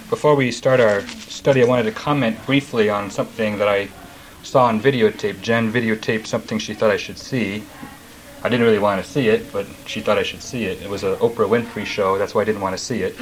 Before we start our study, I wanted to comment briefly on something that I saw on videotape. Jen videotaped something she thought I should see. I didn't really want to see it, but she thought I should see it. It was an Oprah Winfrey show, that's why I didn't want to see it.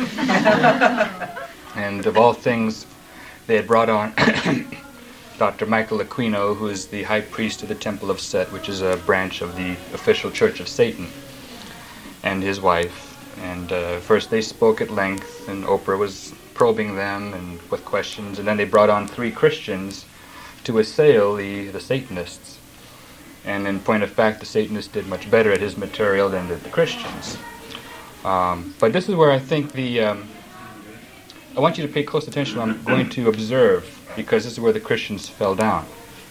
And of all things, they had brought on Dr. Michael Aquino, who is the high priest of the Temple of Set, which is a branch of the official Church of Satan, and his wife. And first they spoke at length, and Oprah was probing them and with questions, and then they brought on 3 Christians to assail the Satanists. And in point of fact, the Satanists did much better at his material than did the Christians. But this is where I think I want you to pay close attention. I'm going to observe, because this is where the Christians fell down.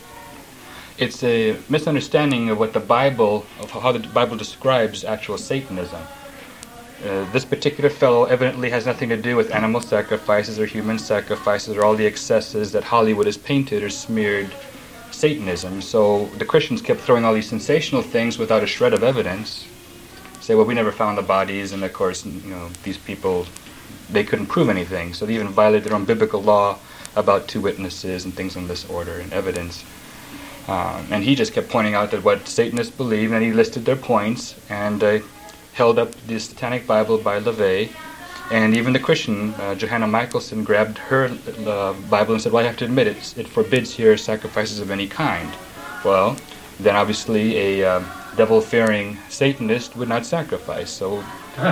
It's a misunderstanding of what of how the Bible describes actual Satanism. This particular fellow evidently has nothing to do with animal sacrifices or human sacrifices or all the excesses that Hollywood has painted or smeared Satanism. So the Christians kept throwing all these sensational things without a shred of evidence. Say, well, we never found the bodies, and of course, these people, they couldn't prove anything. So they even violated their own biblical law about 2 witnesses and things in this order and evidence. And he just kept pointing out that what Satanists believe, and he listed their points, and held up the Satanic Bible by LaVey, and even the Christian, Johanna Michelson, grabbed her Bible and said, well, I have to admit it forbids here sacrifices of any kind. Well, then obviously a devil-fearing Satanist would not sacrifice. So,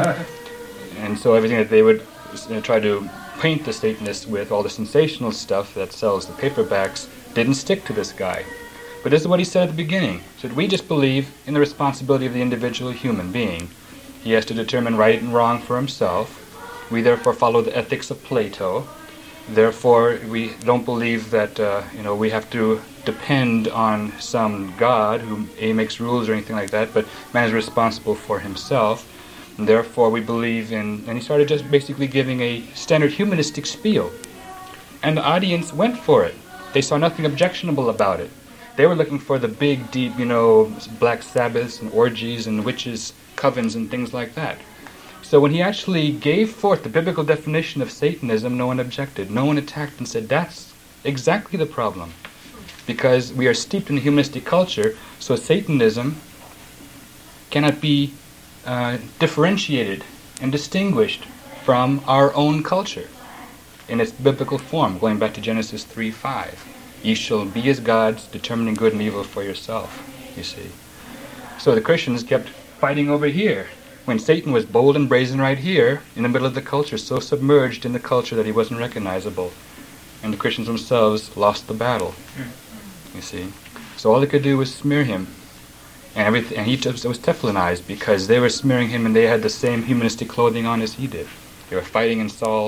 and so everything that they would try to paint the Satanists with, all the sensational stuff that sells the paperbacks, didn't stick to this guy. But this is what he said at the beginning. He said, we just believe in the responsibility of the individual human being. He has to determine right and wrong for himself. We therefore follow the ethics of Plato. Therefore, we don't believe that we have to depend on some God who makes rules or anything like that, but man is responsible for himself. And therefore, we believe in... And he started just basically giving a standard humanistic spiel. And the audience went for it. They saw nothing objectionable about it. They were looking for the big, deep, Black Sabbaths and orgies and witches' covens and things like that. So when he actually gave forth the biblical definition of Satanism, no one objected. No one attacked and said, that's exactly the problem. Because we are steeped in the humanistic culture, so Satanism cannot be differentiated and distinguished from our own culture in its biblical form, going back to Genesis 3:5. Ye shall be as gods, determining good and evil for yourself, you see. So the Christians kept fighting over here, when Satan was bold and brazen right here, in the middle of the culture, so submerged in the culture that he wasn't recognizable. And the Christians themselves lost the battle, you see. So all they could do was smear him. And he was Teflonized, because they were smearing him and they had the same humanistic clothing on as he did. They were fighting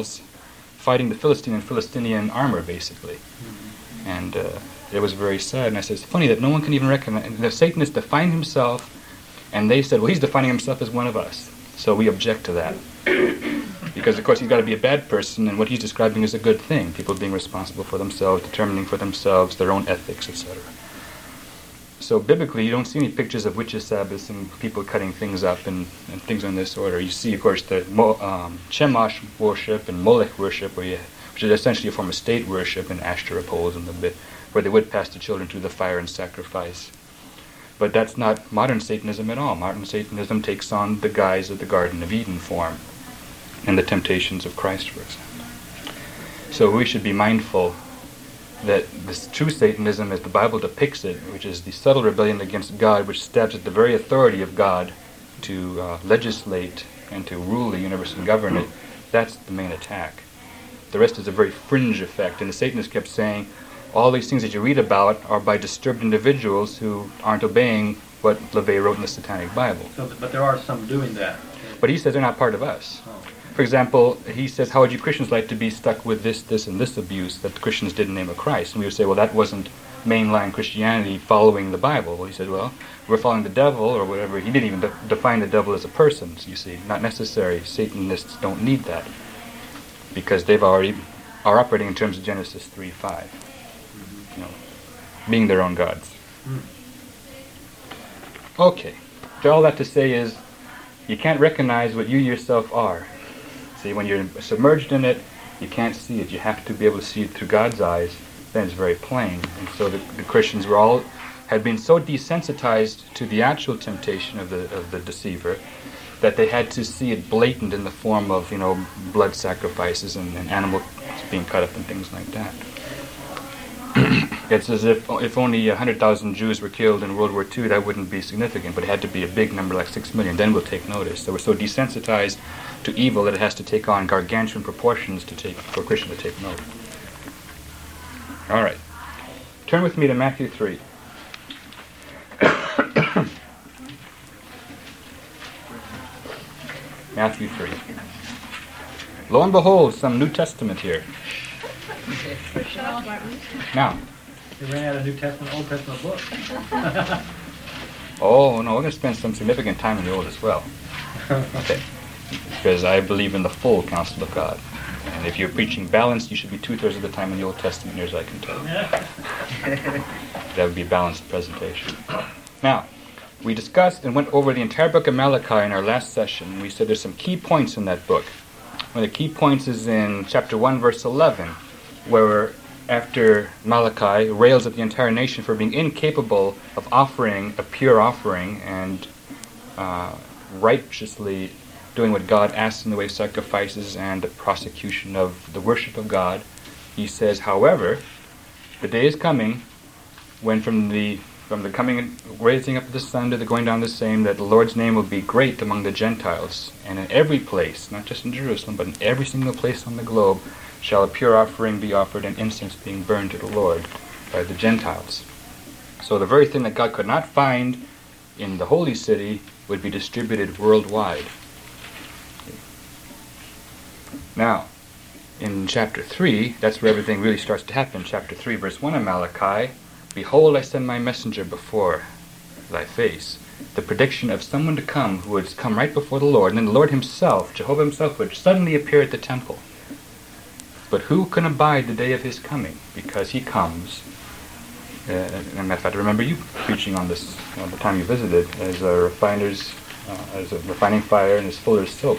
the Philistine and Philistinian armor, basically. And it was very sad. And I said, it's funny that no one can even recognize... The Satanists defined himself, and they said, well, he's defining himself as one of us. So we object to that. Because, of course, he's got to be a bad person, and what he's describing is a good thing. People being responsible for themselves, determining for themselves their own ethics, etc. So biblically, you don't see any pictures of witches' Sabbaths and people cutting things up and things in this order. You see, of course, the Chemosh worship and Molech worship, which is essentially a form of state worship, and Ashtoreth poles and the bit, where they would pass the children through the fire and sacrifice. But that's not modern Satanism at all. Modern Satanism takes on the guise of the Garden of Eden form and the temptations of Christ, for example. So we should be mindful that this true Satanism, as the Bible depicts it, which is the subtle rebellion against God, which stabs at the very authority of God to legislate and to rule the universe and govern it, that's the main attack. The rest is a very fringe effect, and the Satanists kept saying, all these things that you read about are by disturbed individuals who aren't obeying what LaVey wrote in the Satanic Bible. But there are some doing that. But he says they're not part of us. Oh. For example, he says, how would you Christians like to be stuck with this, and this abuse that the Christians did in the name of Christ? And we would say, well, that wasn't mainline Christianity following the Bible. Well, he said, well, we're following the devil, or whatever. He didn't even define the devil as a person, you see. Not necessary. Satanists don't need that, because they've already are operating in terms of Genesis 3:5. Being their own gods. Okay. So all that to say is, you can't recognize what you yourself are. See, when you're submerged in it, You can't see it. You have to be able to see it through God's eyes. Then it's very plain. And so the Christians had been so desensitized to the actual temptation of the deceiver that they had to see it blatant in the form of, blood sacrifices and animals being cut up and things like that. It's as if only 100,000 Jews were killed in World War II, that wouldn't be significant, but it had to be a big number, like 6 million. Then we'll take notice. So we're so desensitized to evil that it has to take on gargantuan proportions for a Christian to take note. All right. Turn with me to Matthew 3. Matthew 3. Lo and behold, some New Testament here. Now. They ran out of New Testament, Old Testament books. Oh, no, we're going to spend some significant time in the Old as well. Okay. Because I believe in the full counsel of God. And if you're preaching balance, you should be 2/3 of the time in the Old Testament, near as I can tell. That would be a balanced presentation. Now, we discussed and went over the entire book of Malachi in our last session. We said there's some key points in that book. One of the key points is in chapter 1, verse 11, where after Malachi rails at the entire nation for being incapable of offering a pure offering and righteously doing what God asks in the way of sacrifices and the prosecution of the worship of God. He says, however, the day is coming when from the coming and raising up of the sun to the going down of the same, that the Lord's name will be great among the Gentiles. And in every place, not just in Jerusalem, but in every single place on the globe, shall a pure offering be offered and incense being burned to the Lord by the Gentiles. So the very thing that God could not find in the holy city would be distributed worldwide. Now, in chapter 3, that's where everything really starts to happen. Chapter 3, verse 1 of Malachi, behold, I send my messenger before thy face. The prediction of someone to come who would come right before the Lord, and then the Lord himself, Jehovah himself, would suddenly appear at the temple. But who can abide the day of his coming? Because he comes. As a matter of fact, I remember you preaching on this the time you visited, as a refining fire and as fuller's soap.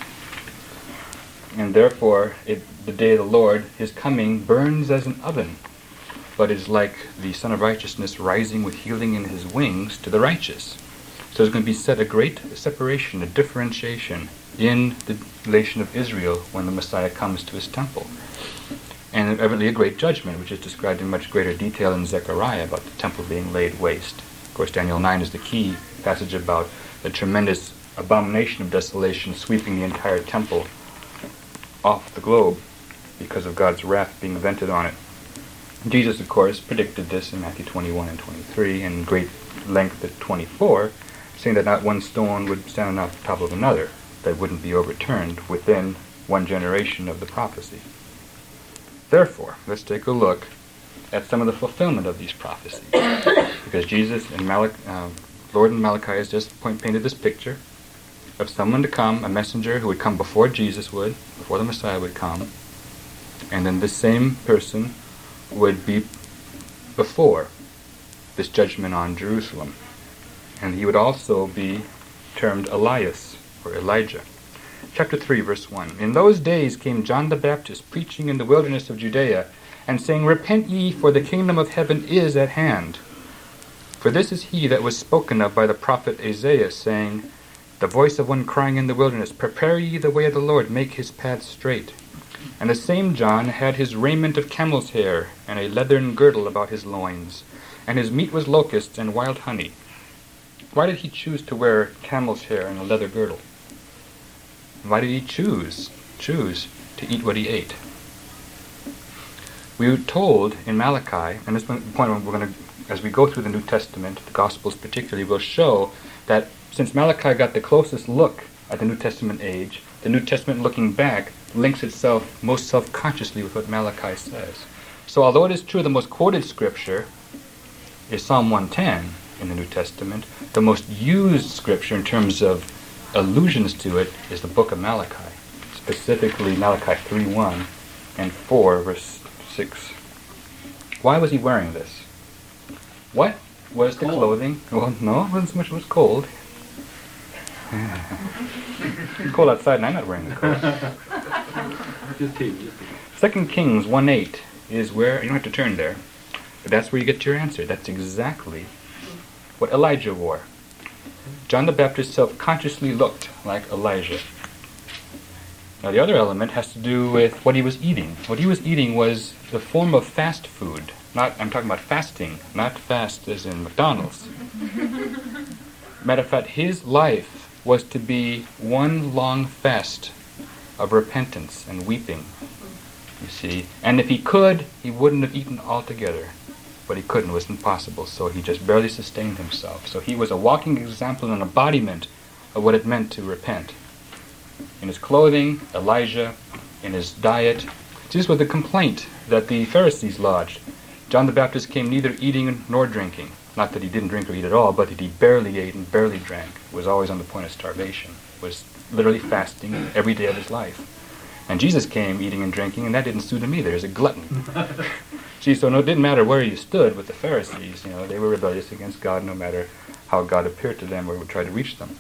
And therefore, the day of the Lord, his coming, burns as an oven, but is like the Son of Righteousness rising with healing in his wings to the righteous. So there's going to be set a great separation, a differentiation in the nation of Israel when the Messiah comes to his temple. And evidently a great judgment, which is described in much greater detail in Zechariah about the temple being laid waste. Of course, Daniel 9 is the key passage about the tremendous abomination of desolation sweeping the entire temple off the globe because of God's wrath being vented on it. Jesus, of course, predicted this in Matthew 21 and 23 in great length at 24, saying that not one stone would stand on top of another that wouldn't be overturned within one generation of the prophecy. Therefore, let's take a look at some of the fulfillment of these prophecies. Because Jesus and Lord in Malachi has just painted this picture of someone to come, a messenger who would come before Jesus would, before the Messiah would come, and then this same person would be before this judgment on Jerusalem. And he would also be termed Elias, or Elijah. Chapter 3, verse 1. In those days came John the Baptist, preaching in the wilderness of Judea, and saying, Repent ye, for the kingdom of heaven is at hand. For this is he that was spoken of by the prophet Isaiah, saying, The voice of one crying in the wilderness, Prepare ye the way of the Lord, make his paths straight. And the same John had his raiment of camel's hair, and a leathern girdle about his loins, and his meat was locusts and wild honey. Why did he choose to wear camel's hair and a leather girdle? Why did he choose to eat what he ate? We were told in Malachi, and this is the point where we're going to, as we go through the New Testament, the Gospels particularly, will show that since Malachi got the closest look at the New Testament age, the New Testament looking back links itself most self-consciously with what Malachi says. So although it is true the most quoted scripture is Psalm 110 in the New Testament, the most used scripture in terms of allusions to it is the book of Malachi, specifically Malachi 3:1 and 4 verse 6. Why was he wearing this? What was the clothing? Well, no, it wasn't so much it was cold. It's cold outside and I'm not wearing the coat. Just teasing. 2 Kings 1:8 is where, you don't have to turn there, but that's where you get your answer. That's exactly what Elijah wore. John the Baptist self-consciously looked like Elijah. Now the other element has to do with what he was eating. What he was eating was the form of fast food. I'm talking about fasting, not fast as in McDonald's. Matter of fact, his life was to be one long fast of repentance and weeping, you see. And if he could, he wouldn't have eaten altogether. But he couldn't, it was impossible, so he just barely sustained himself. So he was a walking example and embodiment of what it meant to repent. In his clothing, Elijah, in his diet. This was the complaint that the Pharisees lodged. John the Baptist came neither eating nor drinking. Not that he didn't drink or eat at all, but that he barely ate and barely drank. Was always on the point of starvation. Was literally fasting every day of his life. And Jesus came eating and drinking, and that didn't suit him either. He was a glutton. See, so it didn't matter where you stood with the Pharisees. You know, they were rebellious against God no matter how God appeared to them or would try to reach them.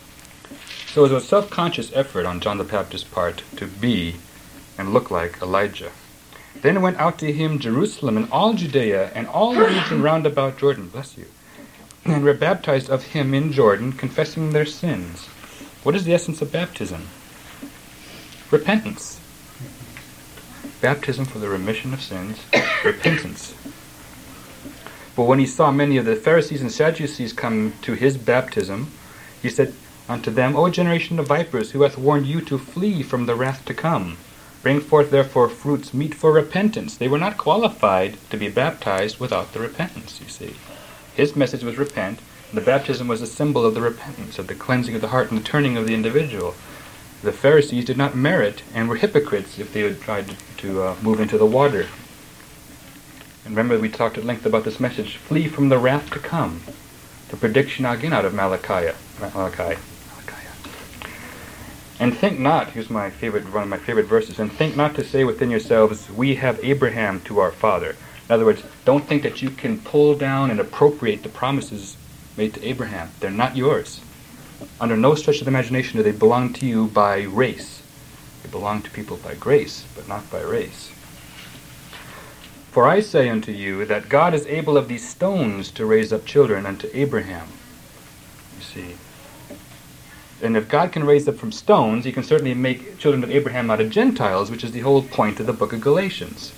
So it was a self-conscious effort on John the Baptist's part to be and look like Elijah. Then went out to him Jerusalem and all Judea and all the region round about Jordan, bless you, and were baptized of him in Jordan, confessing their sins. What is the essence of baptism? Repentance. Baptism for the remission of sins, repentance. But when he saw many of the Pharisees and Sadducees come to his baptism, he said unto them, O generation of vipers, who hath warned you to flee from the wrath to come? Bring forth therefore fruits meet for repentance. They were not qualified to be baptized without the repentance, you see. His message was repent, and the baptism was a symbol of the repentance, of the cleansing of the heart and the turning of the individual. The Pharisees did not merit and were hypocrites if they had tried to move into the water. And remember, we talked at length about this message, flee from the wrath to come. The prediction again out of Malachi. And think not, here's one of my favorite verses, and think not to say within yourselves, we have Abraham to our father. In other words, don't think that you can pull down and appropriate the promises made to Abraham. They're not yours. Under no stretch of the imagination do they belong to you by race. They belong to people by grace, but not by race. For I say unto you that God is able of these stones to raise up children unto Abraham. You see. And if God can raise up from stones, he can certainly make children of Abraham out of Gentiles, which is the whole point of the book of Galatians.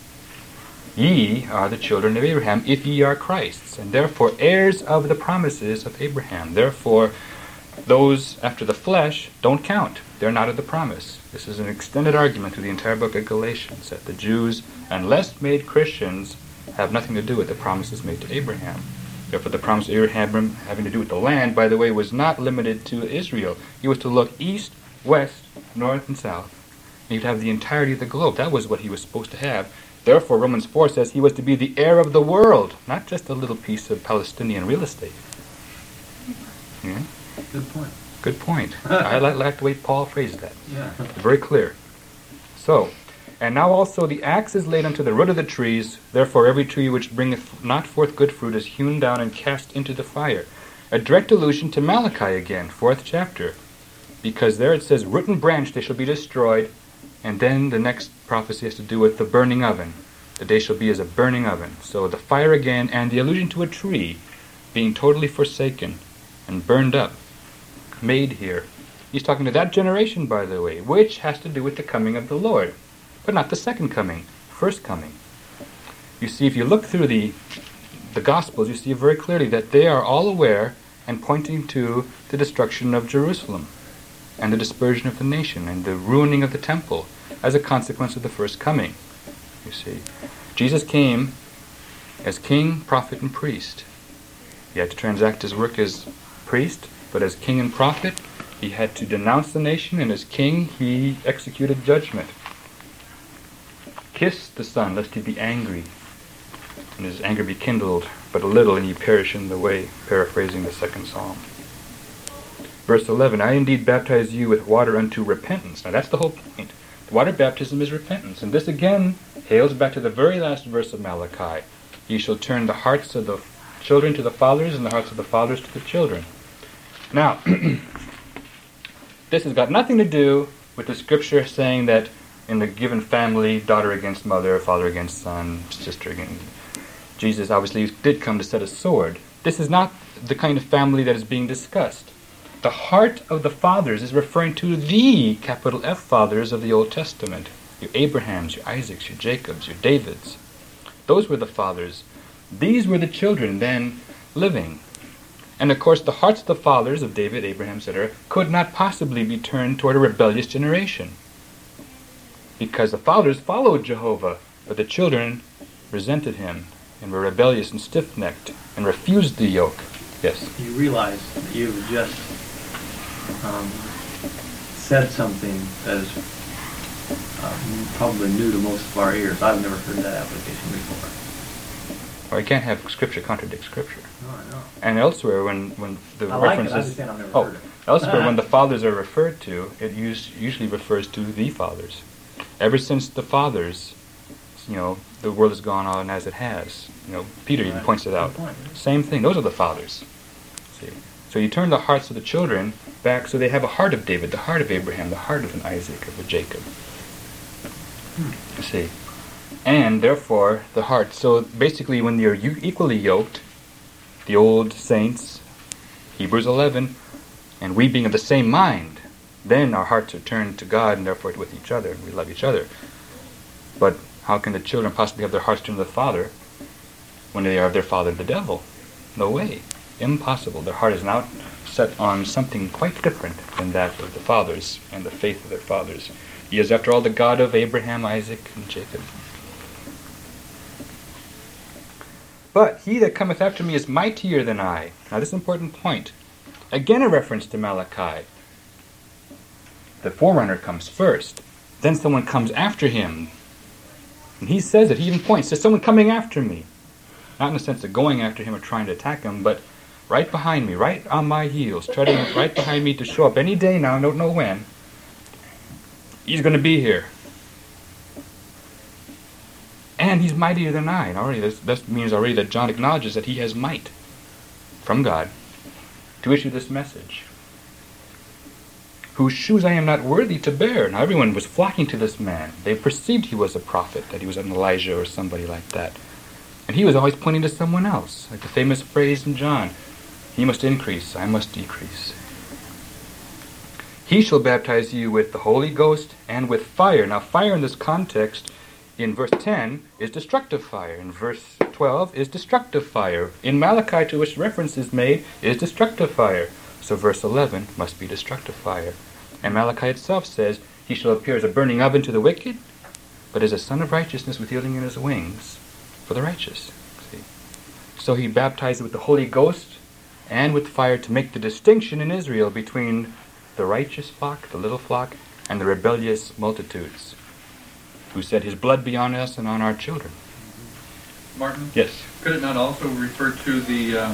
Ye are the children of Abraham, if ye are Christ's, and therefore heirs of the promises of Abraham. Therefore, those after the flesh don't count. They're not of the promise. This is an extended argument through the entire book of Galatians, that the Jews, unless made Christians, have nothing to do with the promises made to Abraham. Therefore, the promise of Abraham having to do with the land, by the way, was not limited to Israel. He was to look east, west, north, and south. And he'd have the entirety of the globe. That was what he was supposed to have. Therefore, Romans 4 says he was to be the heir of the world, not just a little piece of Palestinian real estate. Yeah? Good point. Good point. I like the way Paul phrased that. Yeah. Very clear. So, and now also the axe is laid unto the root of the trees. Therefore every tree which bringeth not forth good fruit is hewn down and cast into the fire. A direct allusion to Malachi again, 4th chapter. Because there it says, root and branch they shall be destroyed. And then the next prophecy has to do with the burning oven. The day shall be as a burning oven. So the fire again, and the allusion to a tree being totally forsaken and burned up. Made here. He's talking to that generation, by the way, which has to do with the coming of the Lord. But not the second coming, first coming. You see, if you look through the Gospels, you see very clearly that they are all aware and pointing to the destruction of Jerusalem and the dispersion of the nation and the ruining of the temple as a consequence of the first coming. You see, Jesus came as king, prophet, and priest. He had to transact his work as priest, but as king and prophet, he had to denounce the nation, and as king, he executed judgment. Kiss the Son, lest he be angry, and his anger be kindled but a little, and ye perish in the way, paraphrasing the 2nd Psalm. Verse 11, I indeed baptize you with water unto repentance. Now that's the whole point. The water baptism is repentance, and this again hails back to the very last verse of Malachi. Ye shall turn the hearts of the children to the fathers, and the hearts of the fathers to the children. Now, This has got nothing to do with the scripture saying that in the given family, daughter against mother, father against son, sister against... Jesus obviously did come to set a sword. This is not the kind of family that is being discussed. The heart of the fathers is referring to the capital F fathers of the Old Testament. Your Abrahams, your Isaacs, your Jacobs, your Davids. Those were the fathers. These were the children then living. And of course the hearts of the fathers of David, Abraham, etc. could not possibly be turned toward a rebellious generation. Because the fathers followed Jehovah, but the children resented him and were rebellious and stiff-necked and refused the yoke. Yes? You realize that you've just said something that is probably new to most of our ears. I've never heard that application before. Or you can't have Scripture contradict Scripture. No, I know. And elsewhere, when the I like references... it, I just I've never heard it. Elsewhere, when the fathers are referred to, it usually refers to the fathers. Ever since the fathers, the world has gone on as it has. Peter even points it out. Good point. Same thing. Those are the fathers. See? So you turn the hearts of the children back so they have a heart of David, the heart of Abraham, the heart of an Isaac, of a Jacob. You see? And therefore, the heart. So basically, when you're equally yoked, the old saints, Hebrews 11, and we being of the same mind, then our hearts are turned to God and therefore with each other, and we love each other. But how can the children possibly have their hearts turned to the Father when they are of their father the devil? No way. Impossible. Their heart is now set on something quite different than that of the fathers and the faith of their fathers. He is, after all, the God of Abraham, Isaac, and Jacob. But he that cometh after me is mightier than I. Now this is an important point. Again a reference to Malachi. The forerunner comes first. Then someone comes after him. And he says it. He even points to someone coming after me. Not in the sense of going after him or trying to attack him, but right behind me, right on my heels, treading right behind me to show up any day now, I don't know when. He's going to be here. And he's mightier than I. And already that means already that John acknowledges that he has might from God to issue this message. Whose shoes I am not worthy to bear. Now everyone was flocking to this man. They perceived he was a prophet, that he was an Elijah or somebody like that. And he was always pointing to someone else, like the famous phrase in John, he must increase, I must decrease. He shall baptize you with the Holy Ghost and with fire. Now fire in this context, in verse 10, is destructive fire. In verse 12 is destructive fire. In Malachi, to which reference is made, is destructive fire. So verse 11 must be destructive fire. And Malachi itself says, he shall appear as a burning oven to the wicked, but as a son of righteousness with healing in his wings for the righteous. See? So he baptized with the Holy Ghost and with fire to make the distinction in Israel between the righteous flock, the little flock, and the rebellious multitudes, who said, his blood be on us and on our children. Martin? Yes. Could it not also refer to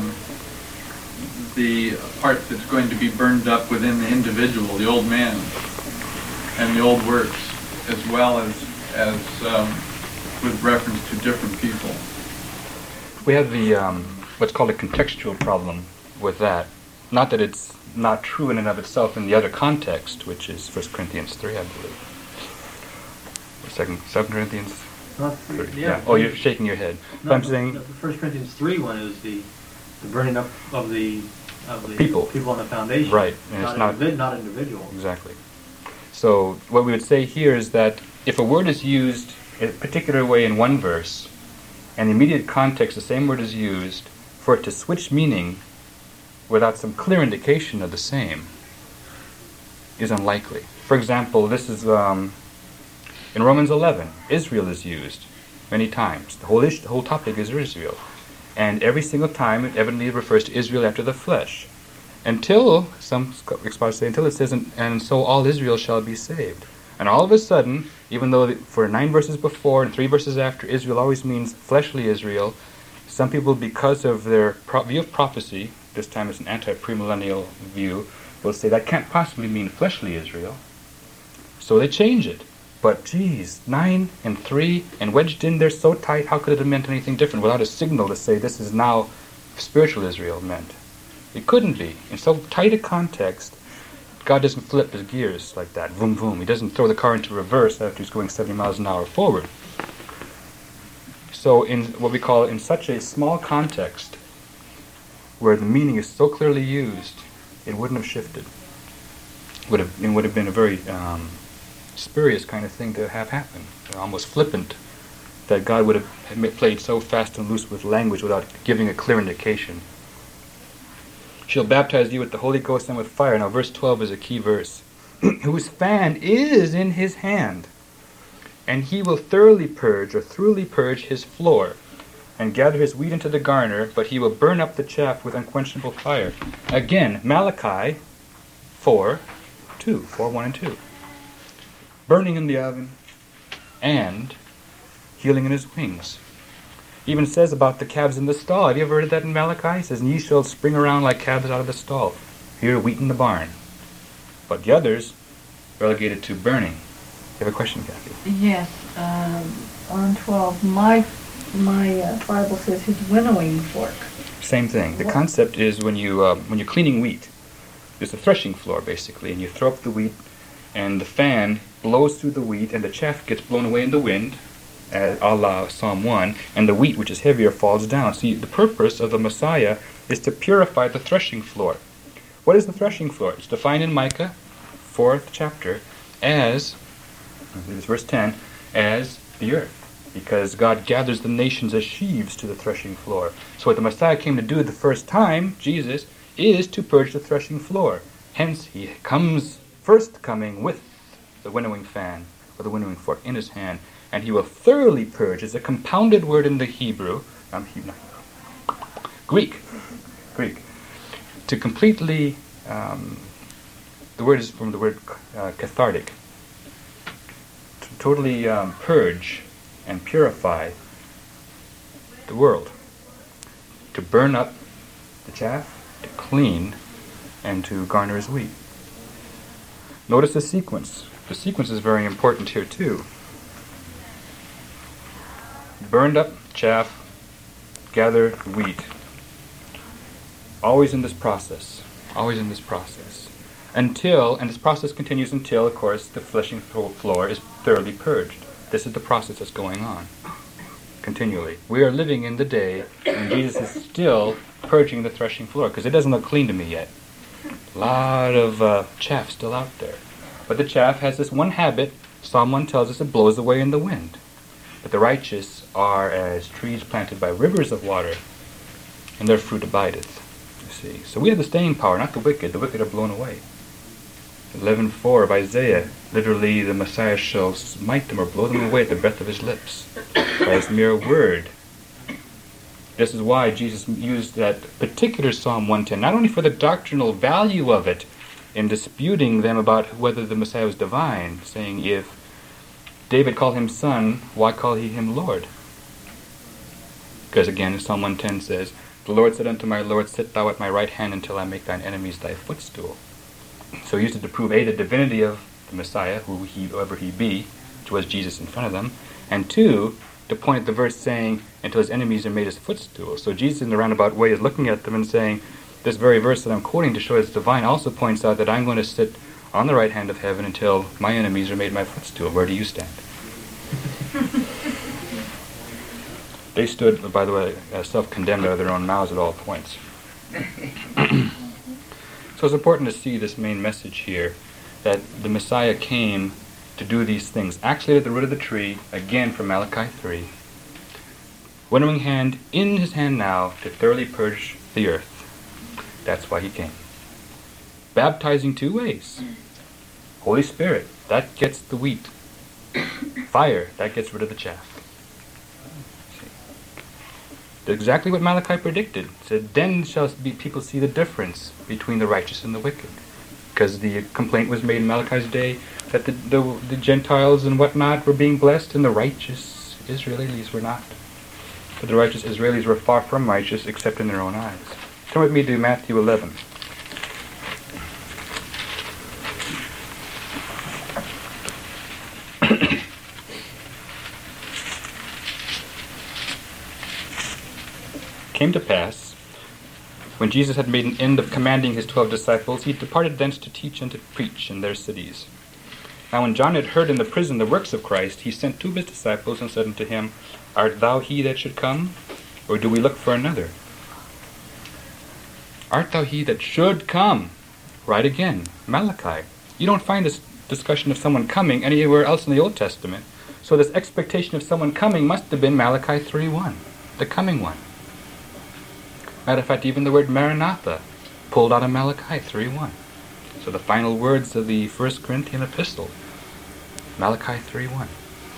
the part that's going to be burned up within the individual, the old man, and the old works, as well as with reference to different people? We have the what's called a contextual problem with that. Not that it's not true in and of itself in the other context, which is 1 Corinthians 3, I believe. Or 2 Corinthians? Not 3. yeah. Oh, you're shaking your head. No, But I'm saying... The 1 Corinthians 3 one is the burning up of the people on the foundation. Right. And not individual. Exactly. So what we would say here is that if a word is used in a particular way in one verse, and in the immediate context the same word is used, for it to switch meaning without some clear indication of the same is unlikely. For example, this is in Romans 11, Israel is used many times. The whole topic is Israel. And every single time it evidently refers to Israel after the flesh. Until, some expositors say, until it says, and so all Israel shall be saved. And all of a sudden, even though for 9 verses before and 3 verses after, Israel always means fleshly Israel, some people, because of their view of prophecy, this time it's an anti-premillennial view, will say that can't possibly mean fleshly Israel. So they change it. But geez, 9 and 3 and wedged in there so tight, how could it have meant anything different without a signal to say this is now spiritual Israel meant? It couldn't be. In so tight a context, God doesn't flip his gears like that, vroom, vroom. He doesn't throw the car into reverse after he's going 70 miles an hour forward. So in what we call, in such a small context, where the meaning is so clearly used, it wouldn't have shifted. It would have been a very spurious kind of thing to have happen, almost flippant, that God would have played so fast and loose with language without giving a clear indication. She'll baptize you with the Holy Ghost and with fire. Now verse 12 is a key verse. Whose fan is in his hand, and he will thoroughly purge his floor, and gather his wheat into the garner, but he will burn up the chaff with unquenchable fire. Again, Malachi 4:1 and 2. Burning in the oven, and healing in his wings. He even says about the calves in the stall. Have you ever heard that in Malachi? He says, and ye shall spring around like calves out of the stall. Here, wheat in the barn. But the others, relegated to burning. You have a question, Kathy? Yes. On 12, my Bible says his winnowing fork. Same thing. The concept is when you're cleaning wheat, there's a threshing floor, basically, and you throw up the wheat, and the fan blows through the wheat, and the chaff gets blown away in the wind, a la Psalm 1, and the wheat, which is heavier, falls down. See, the purpose of the Messiah is to purify the threshing floor. What is the threshing floor? It's defined in Micah, 4th chapter, as, I believe it's verse 10, as the earth, because God gathers the nations as sheaves to the threshing floor. So what the Messiah came to do the first time, Jesus, is to purge the threshing floor. Hence, he comes, first coming with the winnowing fan, or the winnowing fork in his hand, and he will thoroughly purge. It's a compounded word in the Greek. To completely, the word is from the word cathartic. To totally purge and purify the world. To burn up the chaff, to clean, and to garner his wheat. Notice the sequence. The sequence is very important here too. Burned up chaff, gather wheat. Always in this process. Until, and this process continues until, of course, the threshing floor is thoroughly purged. This is the process that's going on continually. We are living in the day when Jesus is still purging the threshing floor, because it doesn't look clean to me yet. A lot of chaff still out there. But the chaff has this one habit. Psalm 1 tells us it blows away in the wind. But the righteous are as trees planted by rivers of water, and their fruit abideth. You see. So we have the staying power, not the wicked. The wicked are blown away. 11:4 of Isaiah, literally the Messiah shall smite them or blow them away at the breath of his lips, by his mere word. This is why Jesus used that particular Psalm 110, not only for the doctrinal value of it, in disputing them about whether the Messiah was divine, saying, if David called him son, why call he him Lord? Because again, Psalm 110 says, the Lord said unto my Lord, sit thou at my right hand until I make thine enemies thy footstool. So he used it to prove, A, the divinity of the Messiah, whoever he be, which was Jesus in front of them, and 2, to point at the verse saying, until his enemies are made his footstool. So Jesus in a roundabout way is looking at them and saying, this very verse that I'm quoting to show it's divine also points out that I'm going to sit on the right hand of heaven until my enemies are made my footstool. Where do you stand? They stood, by the way, self-condemned out of their own mouths at all points. So it's important to see this main message here, that the Messiah came to do these things. Actually at the root of the tree, again from Malachi 3. Winnowing hand in his hand now to thoroughly purge the earth. That's why he came. Baptizing 2 ways. Holy Spirit, that gets the wheat. Fire, that gets rid of the chaff. Exactly what Malachi predicted. It said, then shall people see the difference between the righteous and the wicked. Because the complaint was made in Malachi's day that the Gentiles and whatnot were being blessed and the righteous Israelis were not. But the righteous Israelis were far from righteous except in their own eyes. Come with me to Matthew 11. Came to pass, When Jesus had made an end of commanding his 12 disciples, he departed thence to teach and to preach in their cities. Now when John had heard in the prison the works of Christ, he sent 2 of his disciples and said unto him, Art thou he that should come, or do we look for another? Art thou he that should come? Right again, Malachi. You don't find this discussion of someone coming anywhere else in the Old Testament. So this expectation of someone coming must have been Malachi 3:1, the coming one. Matter of fact, even the word Maranatha pulled out of Malachi 3:1. So the final words of the 1 Corinthian epistle, Malachi 3:1.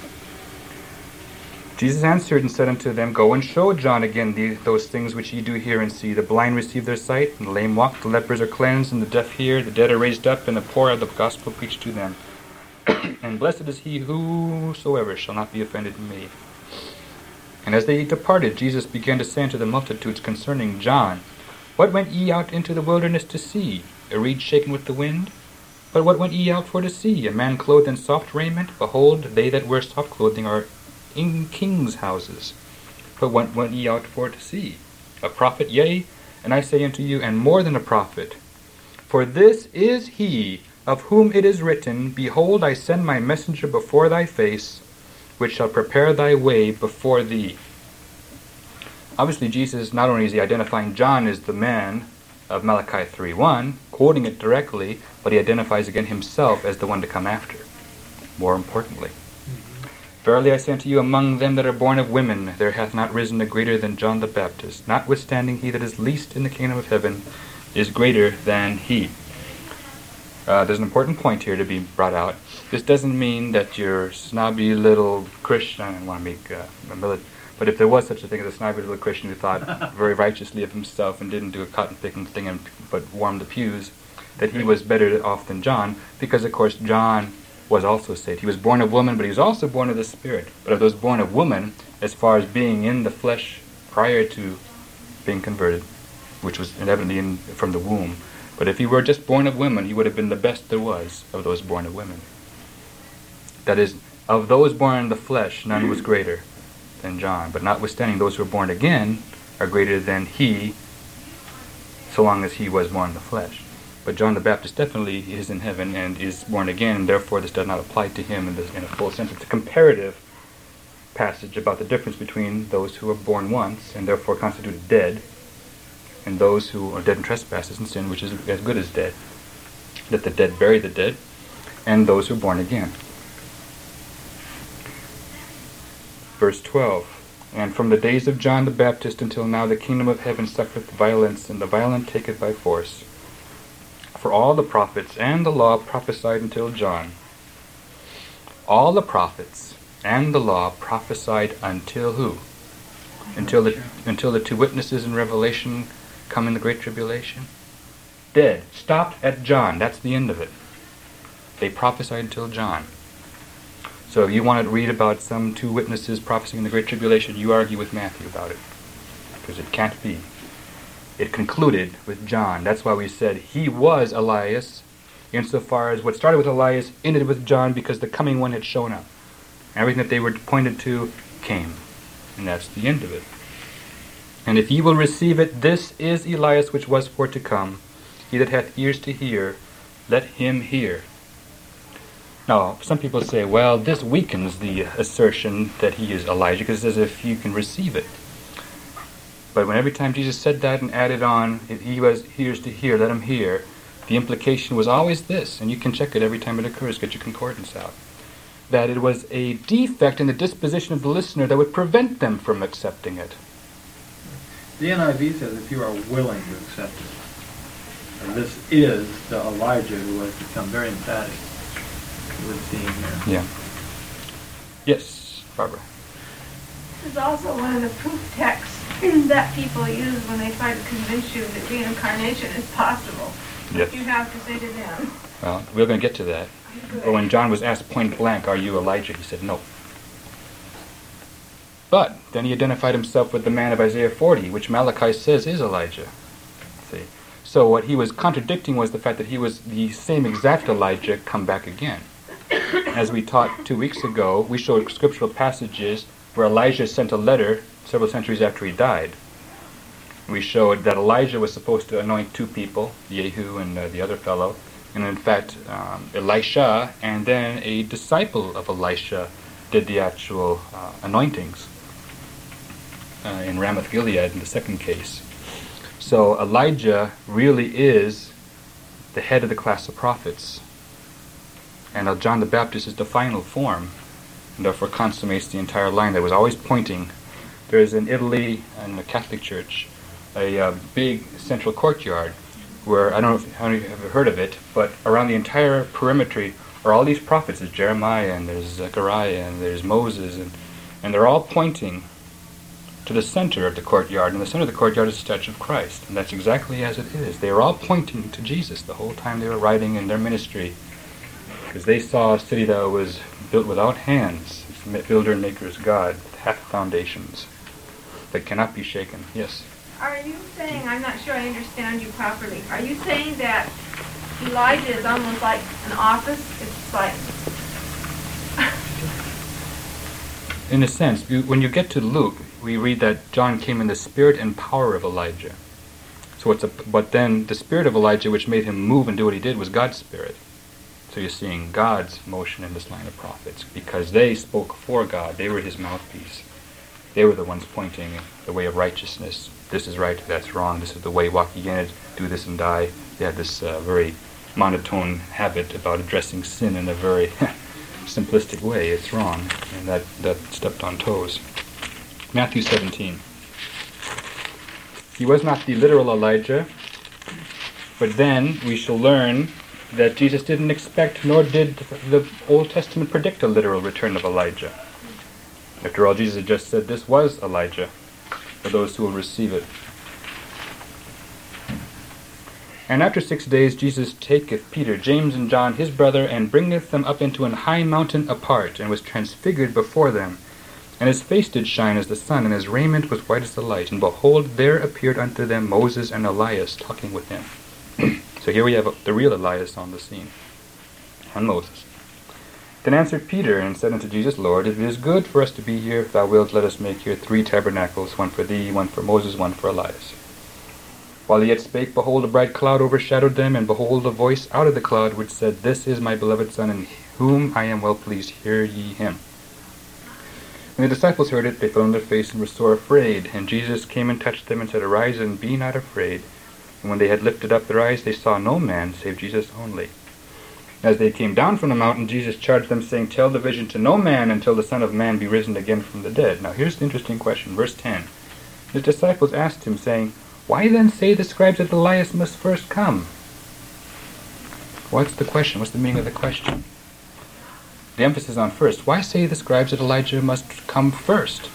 Jesus answered and said unto them, Go and show John again those things which ye do hear and see. The blind receive their sight, and the lame walk, the lepers are cleansed, and the deaf hear, the dead are raised up, and the poor have the gospel preached to them. And blessed is he whosoever shall not be offended in me. And as they departed, Jesus began to say unto the multitudes concerning John, What went ye out into the wilderness to see? A reed shaken with the wind? But what went ye out for to see? A man clothed in soft raiment? Behold, they that wear soft clothing are in kings' houses. But what went ye out for to see? A prophet? Yea, and I say unto you, and more than a prophet. For this is he of whom it is written, Behold, I send my messenger before thy face, which shall prepare thy way before thee. Obviously, Jesus, not only is he identifying John as the man of Malachi 3:1, quoting it directly, but he identifies again himself as the one to come after. More importantly, Verily I say unto you, among them that are born of women, there hath not risen a greater than John the Baptist. Notwithstanding, he that is least in the kingdom of heaven is greater than he. There's an important point here to be brought out. This doesn't mean that you're snobby little Christian. I don't want to make but if there was such a thing as a snobby little Christian who thought very righteously of himself and didn't do a cotton-picking thing but warmed the pews, that he was better off than John, because of course John was also saved. He was born of woman, but he was also born of the Spirit. But of those born of woman, as far as being in the flesh prior to being converted, which was evidently from the womb, but if he were just born of women, he would have been the best there was of those born of women. That is, of those born in the flesh, none was greater than John. But notwithstanding, those who are born again are greater than he, so long as he was born in the flesh. But John the Baptist definitely is in heaven and is born again, and therefore this does not apply to him in a full sense. It's a comparative passage about the difference between those who are born once and therefore constituted dead, and those who are dead in trespasses and sin, which is as good as dead. Let the dead bury the dead, and those who are born again. Verse 12, And from the days of John the Baptist until now the kingdom of heaven suffereth violence, and the violent take it by force. For all the prophets and the law prophesied until John. All the prophets and the law prophesied until who? Until the 2 witnesses in Revelation come in the Great Tribulation? Dead. Stopped at John. That's the end of it. They prophesied until John. So if you want to read about some 2 witnesses prophesying in the Great Tribulation, you argue with Matthew about it. Because it can't be. It concluded with John. That's why we said he was Elias, insofar as what started with Elias ended with John, because the coming one had shown up. Everything that they were pointed to came. And that's the end of it. And if ye will receive it, this is Elias which was for to come. He that hath ears to hear, let him hear. Now, some people say, well, this weakens the assertion that he is Elijah, because it's as if you can receive it. But when every time Jesus said that and added on, if he was ears to hear, let him hear, the implication was always this, and you can check it every time it occurs, get your concordance out, that it was a defect in the disposition of the listener that would prevent them from accepting it. The NIV says if you are willing to accept it. And this is the Elijah who has become very emphatic with seeing here. Yeah. Yes, Barbara. This is also one of the proof texts that people use when they try to convince you that reincarnation is possible. Yes. What you have to say to them. Well, we're going to get to that. But when John was asked point blank, are you Elijah? He said no. But then he identified himself with the man of Isaiah 40, which Malachi says is Elijah. See? So what he was contradicting was the fact that he was the same exact Elijah come back again. As we taught 2 weeks ago, we showed scriptural passages where Elijah sent a letter several centuries after he died. We showed that Elijah was supposed to anoint two people, Jehu and the other fellow. And in fact, Elisha and then a disciple of Elisha did the actual anointings in Ramoth Gilead in the second case. So Elijah really is the head of the class of prophets. And John the Baptist is the final form, and therefore consummates the entire line that was always pointing. There is in Italy, in the Catholic Church, a big central courtyard where, I don't know how many have heard of it, but around the entire perimeter are all these prophets. There's Jeremiah, and there's Zechariah, and there's Moses, and they're all pointing to the center of the courtyard, and the center of the courtyard is the statue of Christ, and that's exactly as it is. They are all pointing to Jesus the whole time they were writing in their ministry, because they saw a city that was built without hands. Its builder and maker is God, hath foundations that cannot be shaken. Yes? Are you saying, I'm not sure I understand you properly, are you saying that Elijah is almost like an office? It's like... In a sense, when you get to Luke, we read that John came in the spirit and power of Elijah. So but then the spirit of Elijah, which made him move and do what he did, was God's spirit. So you're seeing God's motion in this line of prophets, because they spoke for God. They were his mouthpiece. They were the ones pointing the way of righteousness. This is right, that's wrong, this is the way, walk ye in it, do this and die. They had this very monotone habit about addressing sin in a very simplistic way. It's wrong, and that stepped on toes. Matthew 17. He was not the literal Elijah, but then we shall learn that Jesus didn't expect, nor did the Old Testament predict a literal return of Elijah. After all, Jesus had just said this was Elijah, for those who will receive it. And after 6 days Jesus taketh Peter, James, and John his brother, and bringeth them up into an high mountain apart, and was transfigured before them. And his face did shine as the sun, and his raiment was white as the light. And behold, there appeared unto them Moses and Elias talking with him. So here we have the real Elias on the scene, and Moses. Then answered Peter, and said unto Jesus, Lord, if it is good for us to be here, if thou wilt, let us make here 3 tabernacles, one for thee, one for Moses, one for Elias. While he yet spake, behold, a bright cloud overshadowed them, and behold, a voice out of the cloud which said, This is my beloved Son, in whom I am well pleased, hear ye him. When the disciples heard it, they fell on their face and were sore afraid. And Jesus came and touched them, and said, Arise, and be not afraid. And when they had lifted up their eyes, they saw no man, save Jesus only. As they came down from the mountain, Jesus charged them, saying, Tell the vision to no man until the Son of Man be risen again from the dead. Now here's the interesting question, verse 10. His disciples asked him, saying, Why then say the scribes that Elias must first come? What's the question? What's the meaning of the question? The emphasis on first. Why say the scribes that Elijah must come first?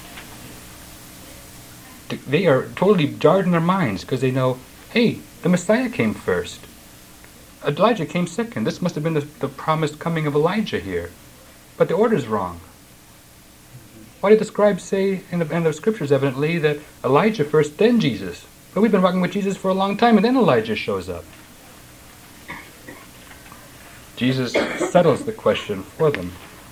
They are totally jarred in their minds, because they know, hey, the Messiah came first. Elijah came second. This must have been the promised coming of Elijah here. But the order's wrong. Why did the scribes say, and the scriptures evidently, that Elijah first, then Jesus? But we've been walking with Jesus for a long time, and then Elijah shows up. Jesus settles the question for them.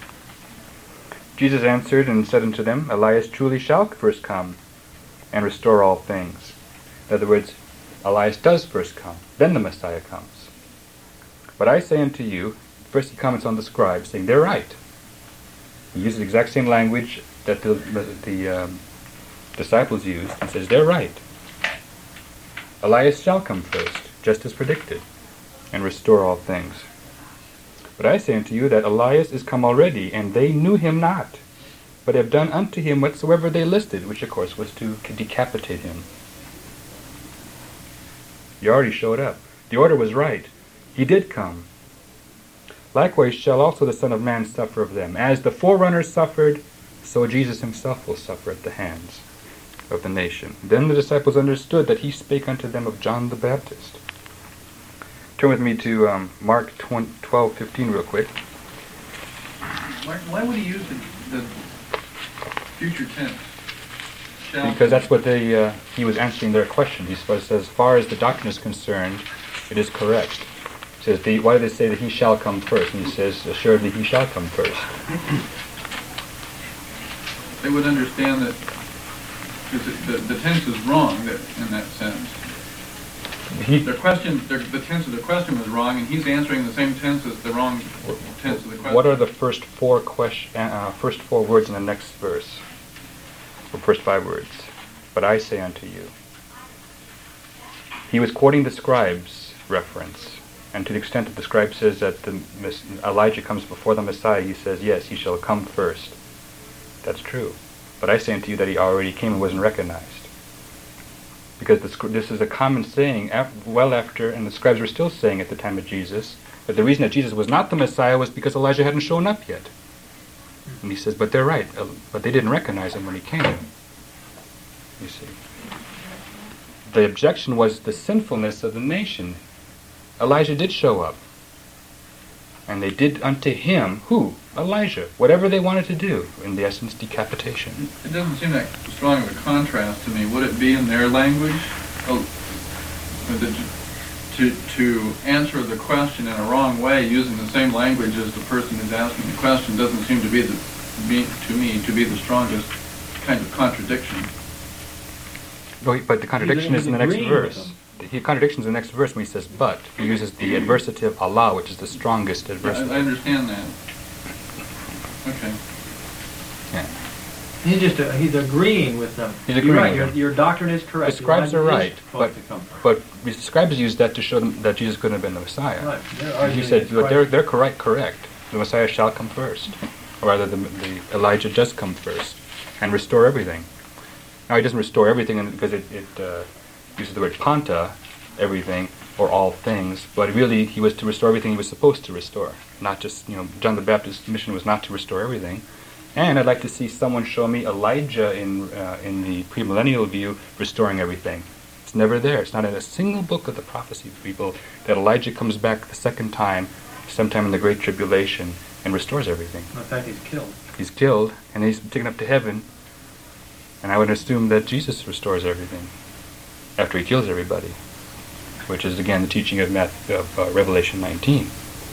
Jesus answered and said unto them, Elias truly shall first come and restore all things. In other words, Elias does first come, then the Messiah comes. But I say unto you, first he comments on the scribes, saying they're right. He uses the exact same language that the disciples used, and says they're right. Elias shall come first, just as predicted, and restore all things. But I say unto you that Elias is come already, and they knew him not, but have done unto him whatsoever they listed, which of course was to decapitate him. He already showed up. The order was right. He did come. Likewise shall also the Son of Man suffer of them. As the forerunners suffered, so Jesus himself will suffer at the hands of the nation. Then the disciples understood that he spake unto them of John the Baptist. Turn with me to Mark 12:15 real quick. Why would he use the future tense? Because that's what he was answering their question. He says, as far as the doctrine is concerned, it is correct. He says, why do they say that he shall come first? And he says, assuredly he shall come first. They would understand that Because the tense is wrong in that sense. The tense of the question was wrong, and he's answering the same tense as the wrong tense of the question. What are the first four words in the next verse? The first 5 words. But I say unto you. He was quoting the scribe's reference, and to the extent that the scribe says that Elijah comes before the Messiah, he says, yes, he shall come first. That's true. But I say unto you that he already came and wasn't recognized. Because this is a common saying, well after, and the scribes were still saying at the time of Jesus, that the reason that Jesus was not the Messiah was because Elijah hadn't shown up yet. And he says, but they're right, but they didn't recognize him when he came. You see. The objection was the sinfulness of the nation. Elijah did show up. And they did unto him, who? Elijah. Whatever they wanted to do. In the essence, decapitation. It doesn't seem that strong of a contrast to me. Would it be in their language? To answer the question in a wrong way using the same language as the person who's asking the question doesn't seem to be the strongest kind of contradiction. But the contradiction is in the next verse. The contradiction is in the next verse when he says but. He uses the adversative Allah, which is the strongest adversative. I understand that. Okay. Yeah. He's agreeing with them. He's agreeing You're right, with them. your doctrine is correct. The scribes are right, but but the scribes used that to show them that Jesus couldn't have been the Messiah. right. He said, but they're correct. The Messiah shall come first. Or rather, the Elijah does come first and restore everything. Now, he doesn't restore everything because it uses the word panta, everything, or all things, but really he was to restore everything he was supposed to restore. Not just, John the Baptist's mission was not to restore everything. And I'd like to see someone show me Elijah in the premillennial view restoring everything. It's never there. It's not in a single book of the prophecy people that Elijah comes back the second time, sometime in the Great Tribulation, and restores everything. In fact, he's killed. He's killed, and he's taken up to heaven, and I would assume that Jesus restores everything after he kills everybody, which is again the teaching of Revelation 19.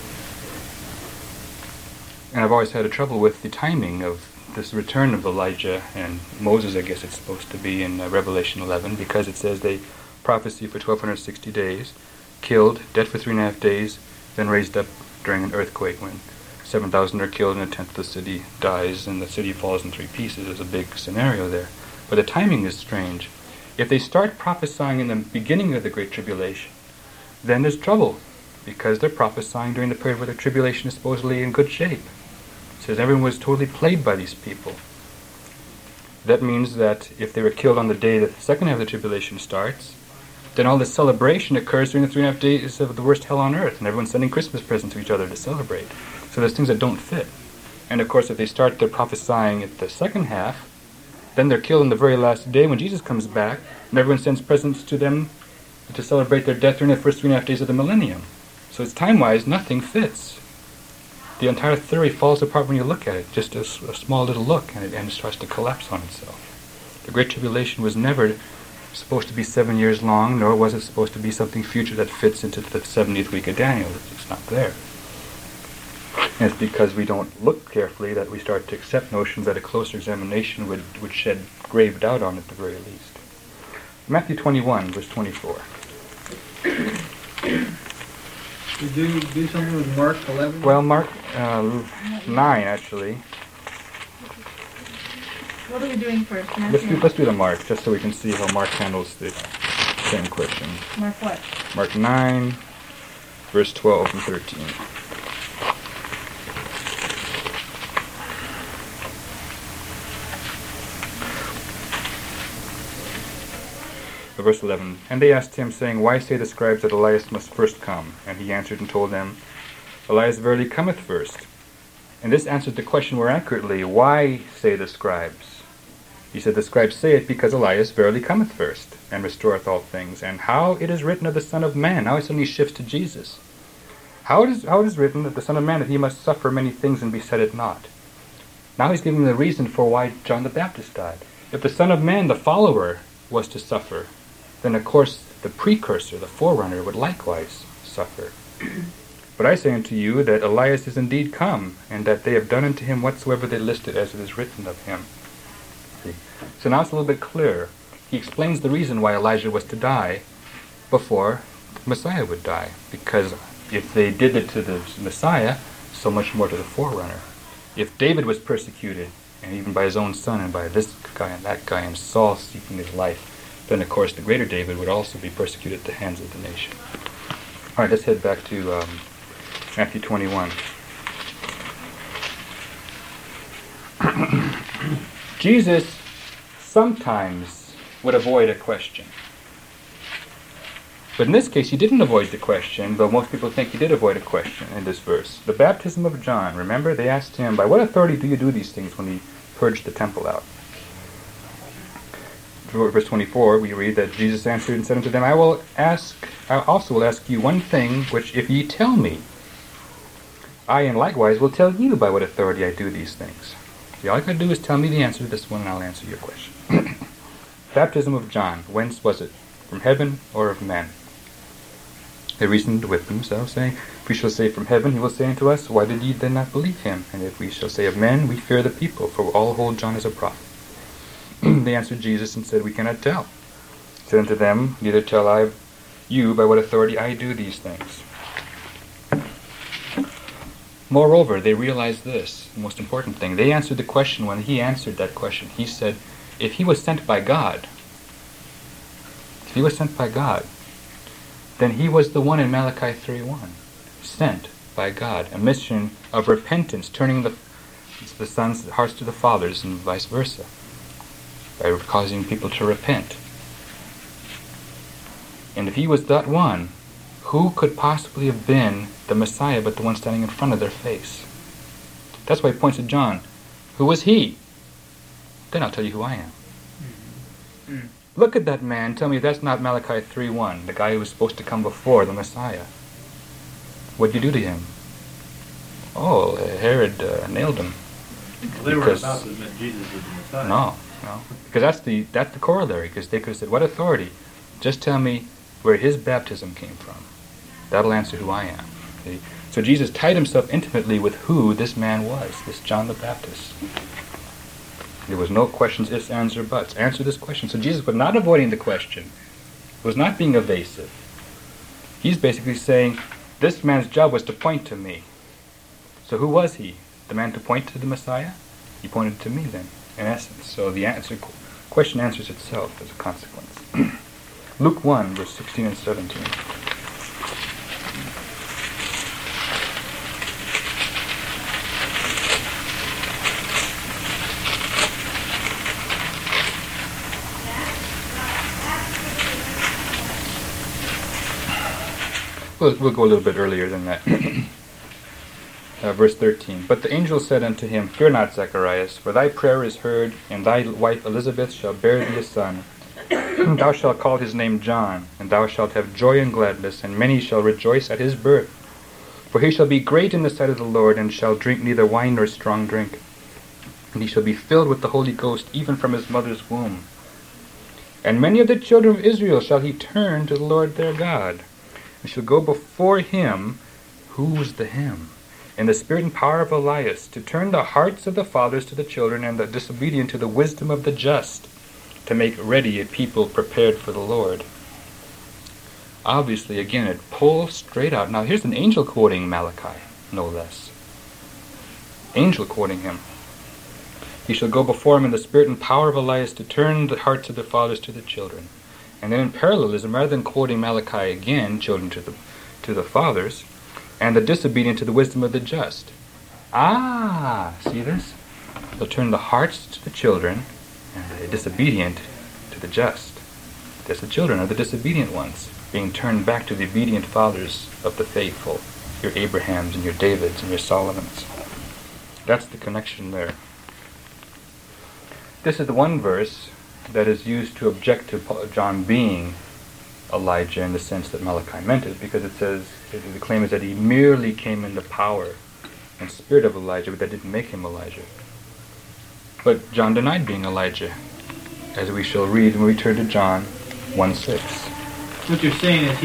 And I've always had a trouble with the timing of this return of Elijah and Moses, I guess it's supposed to be in Revelation 11, because it says they prophesy for 1260 days, killed, dead for 3.5 days, then raised up during an earthquake when 7,000 are killed and 1/10 of the city dies and the city falls in 3 pieces. There's a big scenario there. But the timing is strange. If they start prophesying in the beginning of the Great Tribulation, then there's trouble, because they're prophesying during the period where the tribulation is supposedly in good shape. It says everyone was totally played by these people. That means that if they were killed on the day that the second half of the tribulation starts, then all this celebration occurs during the 3.5 days of the worst hell on earth, and everyone's sending Christmas presents to each other to celebrate. So there's things that don't fit. And of course, if they start their prophesying at the second half, then they're killed on the very last day when Jesus comes back, and everyone sends presents to them to celebrate their death during the first 3.5 days of the millennium. So it's time-wise, nothing fits. The entire theory falls apart when you look at it, just a small little look, and it starts to collapse on itself. The Great Tribulation was never supposed to be 7 years long, nor was it supposed to be something future that fits into the 70th week of Daniel. It's not there. And it's because we don't look carefully that we start to accept notions that a closer examination would shed grave doubt on at the very least. Matthew 21, verse 24. Did you do something with Mark 11? Well, Mark 9, actually. What are we doing first? Let's do the Mark, just so we can see how Mark handles the same question. Mark what? Mark 9, verse 12 and 13. Verse 11, and they asked him, saying, Why say the scribes that Elias must first come? And he answered and told them, Elias verily cometh first. And this answers the question more accurately. Why say the scribes? He said, The scribes say it because Elias verily cometh first, and restoreth all things. And how it is written of the Son of Man? Now he suddenly shifts to Jesus. How it is written of the Son of Man that he must suffer many things and be said it not. Now he's giving the reason for why John the Baptist died. If the Son of Man, the follower, was to suffer, then of course the precursor, the forerunner, would likewise suffer. But I say unto you that Elias is indeed come, and that they have done unto him whatsoever they listed as it is written of him. See? So now it's a little bit clearer. He explains the reason why Elijah was to die before the Messiah would die. Because if they did it to the Messiah, so much more to the forerunner. If David was persecuted, and even by his own son, and by this guy and that guy, and Saul seeking his life, then of course the greater David would also be persecuted at the hands of the nation. All right, let's head back to Matthew 21. Jesus sometimes would avoid a question. But in this case, he didn't avoid the question, though most people think he did avoid a question in this verse. The baptism of John, remember, they asked him, by what authority do you do these things when he purged the temple out? Verse 24, we read that Jesus answered and said unto them, I also will ask you one thing, which if ye tell me, I and likewise will tell you by what authority I do these things. See, all you got to do is tell me the answer to this one, and I'll answer your question. Baptism of John, whence was it? From heaven or of men? They reasoned with themselves, saying, if we shall say from heaven, he will say unto us, why did ye then not believe him? And if we shall say of men, we fear the people, for all hold John as a prophet. They answered Jesus and said, we cannot tell. He said unto them, neither tell I you by what authority I do these things. Moreover, they realized this, the most important thing. They answered the question. When he answered that question, he said, if he was sent by God, then he was the one in Malachi 3:1, sent by God, a mission of repentance, turning the sons' hearts to the fathers and vice versa, by causing people to repent. And if he was that one, who could possibly have been the Messiah but the one standing in front of their face? That's why he points at John. Who was he? Then I'll tell you who I am. Mm-hmm. Look at that man. Tell me if that's not Malachi 3:1, the guy who was supposed to come before the Messiah. What'd you do to him? Oh, Herod nailed him. Well, they were about to admit Jesus was the Messiah. No. Because that's the corollary. Because they could have said, what authority? Just tell me where his baptism came from. That'll answer who I am. See? So Jesus tied himself intimately with who this man was, this John the Baptist. There was no questions, ifs, ands, or buts. Answer this question. So Jesus was not avoiding the question. He was not being evasive. He's basically saying, this man's job was to point to me. So who was he? The man to point to the Messiah? He pointed to me then, in essence. So the question answers itself as a consequence. Luke 1, verse 16 and 17. We'll go a little bit earlier than that. Verse 13. But the angel said unto him, fear not, Zacharias, for thy prayer is heard, and thy wife Elizabeth shall bear thee a son. Thou shalt call his name John, and thou shalt have joy and gladness, and many shall rejoice at his birth. For he shall be great in the sight of the Lord, and shall drink neither wine nor strong drink. And he shall be filled with the Holy Ghost, even from his mother's womb. And many of the children of Israel shall he turn to the Lord their God, and shall go before him. Who's the him? In the spirit and power of Elias, to turn the hearts of the fathers to the children, and the disobedient to the wisdom of the just, to make ready a people prepared for the Lord. Obviously, again, it pulls straight out. Now, here's an angel quoting Malachi, no less. Angel quoting him. He shall go before him in the spirit and power of Elias, to turn the hearts of the fathers to the children. And then in parallelism, rather than quoting Malachi again, children to the fathers, and the disobedient to the wisdom of the just. See this? They'll turn the hearts to the children, and the disobedient to the just. Because the children are the disobedient ones, being turned back to the obedient fathers of the faithful, your Abrahams and your Davids and your Solomons. That's the connection there. This is the one verse that is used to object to John being Elijah in the sense that Malachi meant it, because it says, the claim is that he merely came in the power and spirit of Elijah, but that didn't make him Elijah. But John denied being Elijah, as we shall read when we turn to John 1:6. What you're saying is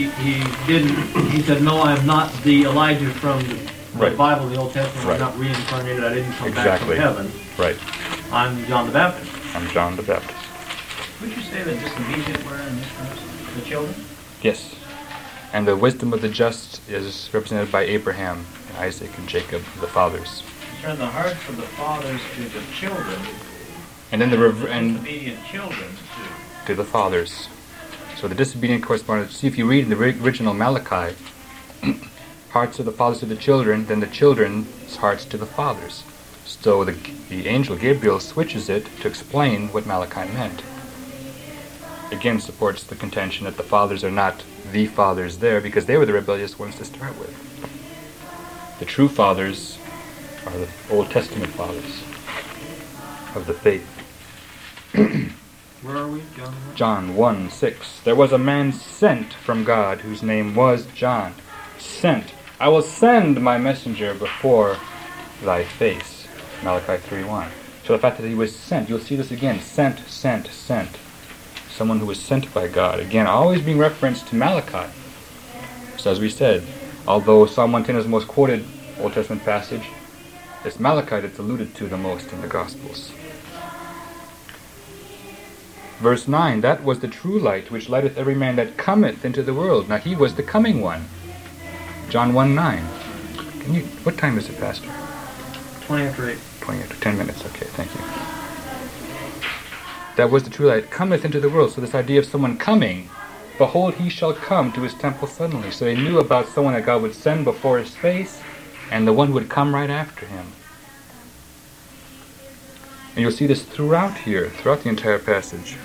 he said, no, I am not the Elijah from the Bible, the Old Testament. Right. I'm not reincarnated. I didn't come back from heaven. Right. I'm John the Baptist. I'm John the Baptist. Would you say the disobedient were in this verse? The children? Yes. And the wisdom of the just is represented by Abraham, Isaac, and Jacob, the fathers. Turn the hearts of the fathers to the children, And then the disobedient children to the fathers. So the disobedient corresponded. See, if you read in the original Malachi, hearts of the fathers to the children, then the children's hearts to the fathers. So the angel Gabriel switches it to explain what Malachi meant. Again, supports the contention that the fathers are not the fathers there because they were the rebellious ones to start with. The true fathers are the Old Testament fathers of the faith. Where are we, John? John 1:6. There was a man sent from God whose name was John. Sent. I will send my messenger before thy face. Malachi 3:1. So the fact that he was sent, you'll see this again. Sent, sent, sent. Someone who was sent by God. Again, always being referenced to Malachi. So as we said, although Psalm 110 is the most quoted Old Testament passage, it's Malachi that's alluded to the most in the Gospels. Verse 9, that was the true light which lighteth every man that cometh into the world. Now he was the coming one. John 1:9. What time is it, Pastor? 20 after 8. 20 after 10 minutes. Okay, thank you. That was the true light, cometh into the world. So this idea of someone coming, behold, he shall come to his temple suddenly. So they knew about someone that God would send before his face, and the one would come right after him. And you'll see this throughout here, throughout the entire passage.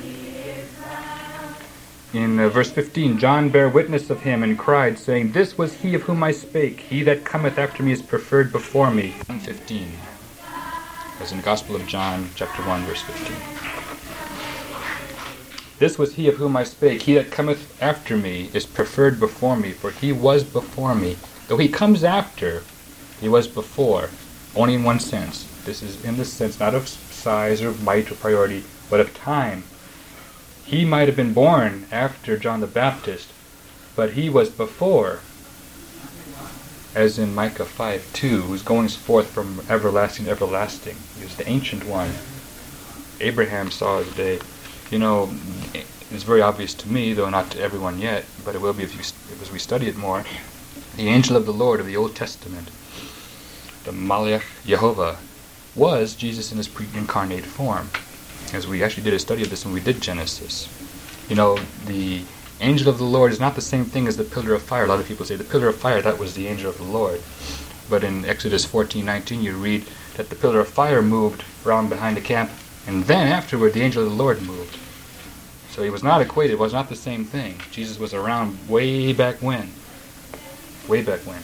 In verse 15, John bare witness of him and cried, saying, This was he of whom I spake. He that cometh after me is preferred before me. 1:15, as in the Gospel of John, chapter 1, verse 15. This was he of whom I spake. He that cometh after me is preferred before me, for he was before me. Though he comes after, he was before, only in one sense. This is in the sense not of size or might or priority, but of time. He might have been born after John the Baptist, but he was before, as in Micah 5:2, who's going forth from everlasting to everlasting. He was the ancient one. Abraham saw his day. You know, it's very obvious to me, though not to everyone yet, but it will be as we study it more. The angel of the Lord of the Old Testament, the Malach Yehovah, was Jesus in his pre-incarnate form. As we actually did a study of this when we did Genesis. You know, the angel of the Lord is not the same thing as the pillar of fire. A lot of people say the pillar of fire, that was the angel of the Lord. But in Exodus 14:19 you read that the pillar of fire moved around behind the camp, and then afterward the angel of the Lord moved. So he was not equated, it was not the same thing. Jesus was around way back when. Way back when.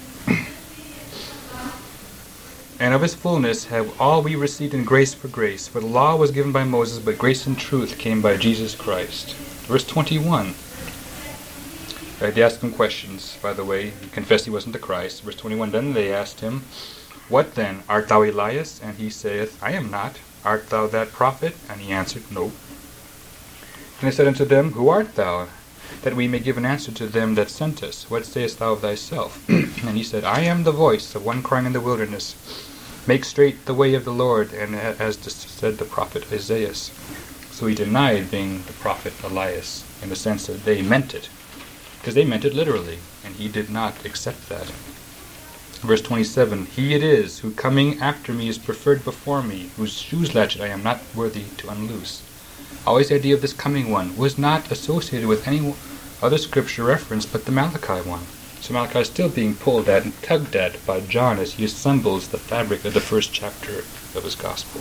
And of his fullness have all we received in grace for grace. For the law was given by Moses, but grace and truth came by Jesus Christ. Verse 21. They asked him questions, by the way. He confessed he wasn't the Christ. Verse 21, then they asked him, What then? Art thou Elias? And he saith, I am not. Art thou that prophet? And he answered, No. And they said unto them, Who art thou? That we may give an answer to them that sent us. What sayest thou of thyself? And he said, I am the voice of one crying in the wilderness, Make straight the way of the Lord, and as said the prophet Isaiah. So he denied being the prophet Elias, in the sense that they meant it. Because they meant it literally, and he did not accept that. Verse 27, He it is, who coming after me is preferred before me, whose shoes latchet I am not worthy to unloose. Always the idea of this coming one was not associated with any other scripture reference but the Malachi one. So Malachi is still being pulled at and tugged at by John as he assembles the fabric of the first chapter of his gospel.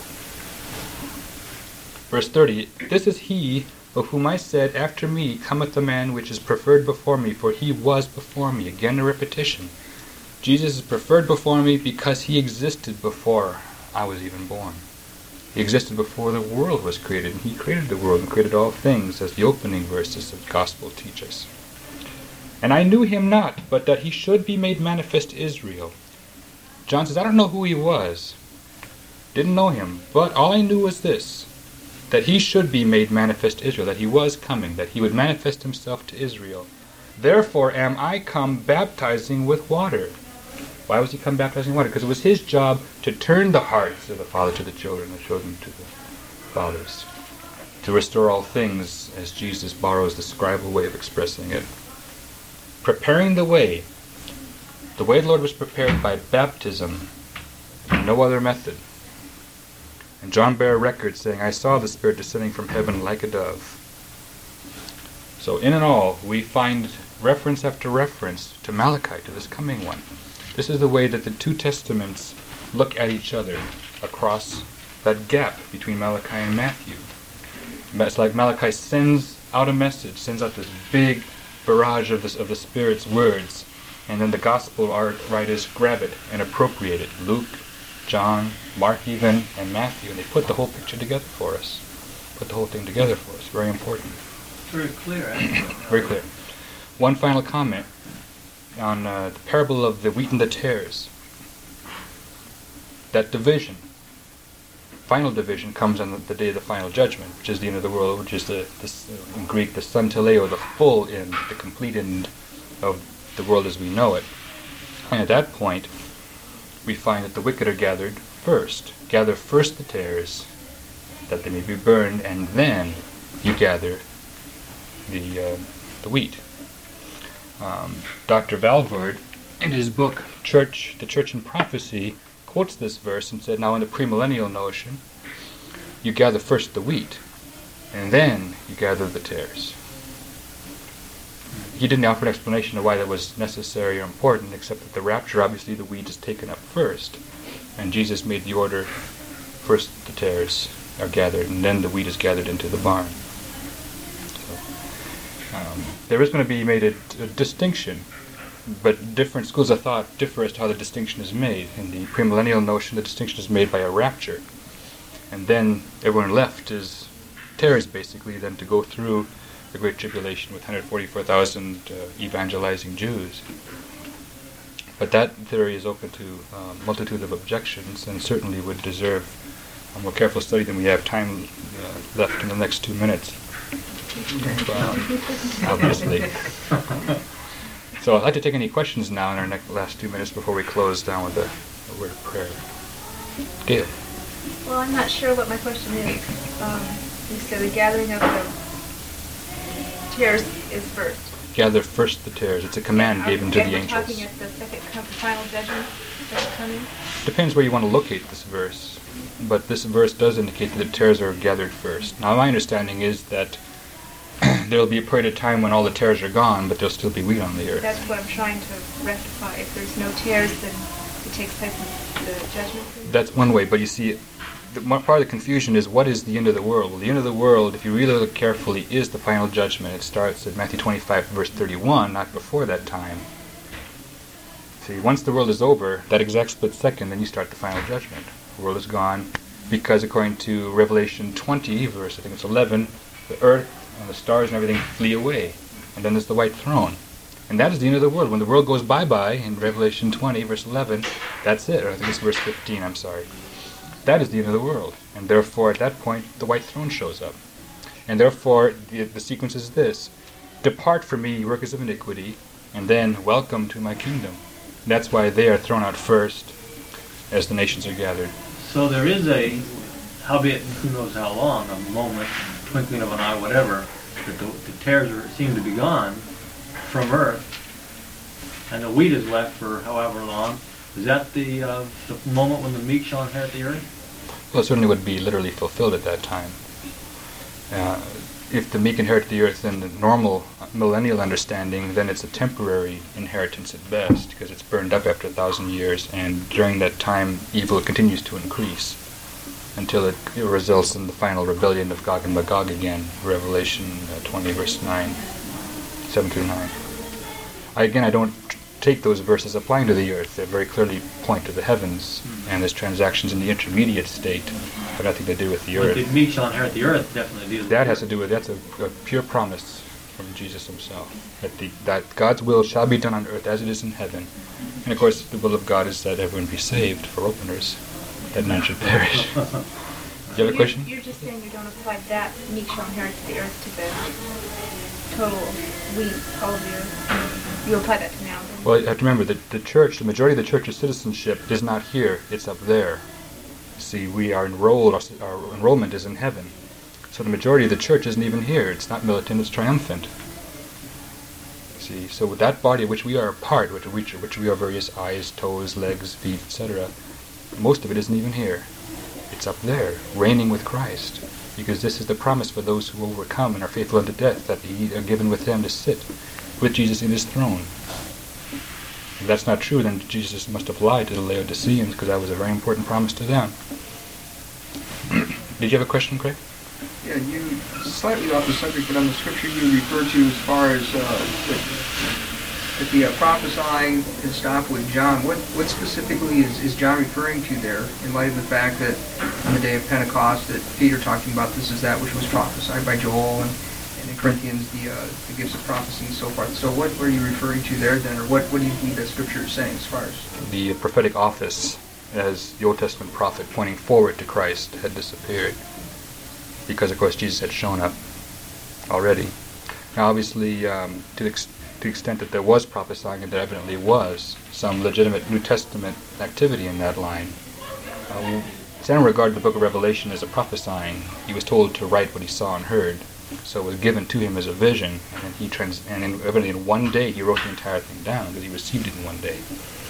Verse 30, This is he of whom I said, After me cometh a man which is preferred before me, for he was before me. Again a repetition. Jesus is preferred before me because he existed before I was even born. He existed before the world was created, and he created the world and created all things, as the opening verses of the gospel teach us. And I knew him not, but that he should be made manifest to Israel. John says, I don't know who he was. Didn't know him. But all I knew was this, that he should be made manifest to Israel, that he was coming, that he would manifest himself to Israel. Therefore am I come baptizing with water. Why was he come baptizing water? Because it was his job to turn the hearts of the father to the children, the children to the fathers, to restore all things, as Jesus borrows the scribal way of expressing it. Preparing the way. The way of the Lord was prepared by baptism, and no other method. And John bare record, saying, I saw the Spirit descending from heaven like a dove. So in and all, we find reference after reference to Malachi, to this coming one. This is the way that the two testaments look at each other across that gap between Malachi and Matthew. It's like Malachi sends out a message, sends out this big barrage of the Spirit's words, and then the gospel writers grab it and appropriate it. Luke, John, Mark even, and Matthew, and they put the whole picture together for us. Put the whole thing together for us. Very important. Very clear, actually. Very clear. One final comment on the parable of the wheat and the tares. That division, final division, comes on the day of the final judgment, which is the end of the world, which is in Greek the sunteleo, the full end, the complete end of the world as we know it. And at that point, we find that the wicked are gathered first. Gather first the tares, that they may be burned, and then you gather the wheat. Dr. Valvoord, in his book The Church and Prophecy, quotes this verse and said, now in the premillennial notion, you gather first the wheat, and then you gather the tares. He didn't offer an explanation of why that was necessary or important, except that the rapture, obviously the wheat is taken up first, and Jesus made the order, first the tares are gathered, and then the wheat is gathered into the barn. There is going to be made a distinction, but different schools of thought differ as to how the distinction is made. In the premillennial notion, the distinction is made by a rapture, and then everyone left is tares, basically, then to go through the Great Tribulation with 144,000 evangelizing Jews. But that theory is open to a multitude of objections, and certainly would deserve a more careful study than we have time left in the next 2 minutes. Obviously. So I'd like to take any questions now in our last 2 minutes before we close down with a word of prayer. Gail. Well, I'm not sure what my question is. You said the gathering of the tares is first. Gather first the tares. It's a command given to the angels. We're talking at the final judgment that's coming? Depends where you want to locate this verse. But this verse does indicate that the tares are gathered first. Now my understanding is that there will be a period of time when all the tares are gone, but there'll still be wheat on the earth. That's what I'm trying to rectify. If there's no tares, then it takes place in the judgment. That's one way, but you see, part of the confusion is what is the end of the world? Well, the end of the world, if you really look carefully, is the final judgment. It starts at Matthew 25, verse 31, not before that time. See, once the world is over, that exact split second, then you start the final judgment. The world is gone, because according to Revelation 20, verse I think it's 11, the earth and the stars and everything flee away. And then there's the white throne. And that is the end of the world. When the world goes bye-bye, in Revelation 20, verse 11, that's it. Or I think it's verse 15, I'm sorry. That is the end of the world. And therefore, at that point, the white throne shows up. And therefore, the sequence is this. Depart from me, you workers of iniquity, and then welcome to my kingdom. That's why they are thrown out first, as the nations are gathered. So there is a, howbeit who knows how long, a moment, twinkling of an eye, whatever, that the tares seem to be gone from earth, and the wheat is left for however long. Is that the moment when the meek shall inherit the earth? Well, it certainly would be literally fulfilled at that time. If the meek inherit the earth in the normal millennial understanding, then it's a temporary inheritance at best, because it's burned up after 1,000 years, and during that time evil continues to increase until it results in the final rebellion of Gog and Magog again, Revelation 20, verse 9, 7 through 9. I don't take those verses applying to the earth. They very clearly point to the heavens, and there's transactions in the intermediate state, but nothing to do with the earth. But the meek shall inherit the earth definitely deals with that has to do with, that's a pure promise from Jesus himself, that God's will shall be done on earth as it is in heaven. And of course, the will of God is that everyone be saved, for openers, that none should perish. Do you have a question? You're just saying you don't apply that meek shall inherit the earth to the total wheat, all of the earth. You apply that to now. Then. Well, you have to remember that the church, the majority of the church's citizenship is not here, it's up there. see, we are enrolled, our enrollment is in heaven. So the majority of the church isn't even here. It's not militant, it's triumphant. See, so with that body of which we are a part, which we are various eyes, toes, legs, feet, etc., most of it isn't even here. It's up there, reigning with Christ. Because this is the promise for those who overcome and are faithful unto death, that ye are given with them to sit with Jesus in his throne. If that's not true, then Jesus must have lied to the Laodiceans, because that was a very important promise to them. Did you have a question, Craig? Yeah, you, slightly off the subject, but on the scripture you refer to as far as the prophesying had stopped with John, what specifically is John referring to there, in light of the fact that on the day of Pentecost that Peter talking about this is that which was prophesied by Joel, and in Corinthians the gifts of prophecy and so forth. So what are you referring to there then, or what do you believe that scripture is saying as far as? The prophetic office as the Old Testament prophet pointing forward to Christ had disappeared, because of course Jesus had shown up already. Now obviously to the extent that there was prophesying, and there evidently was some legitimate New Testament activity in that line, Sam regarded the book of Revelation as a prophesying. He was told to write what he saw and heard, so it was given to him as a vision, and evidently in one day he wrote the entire thing down, because he received it in one day.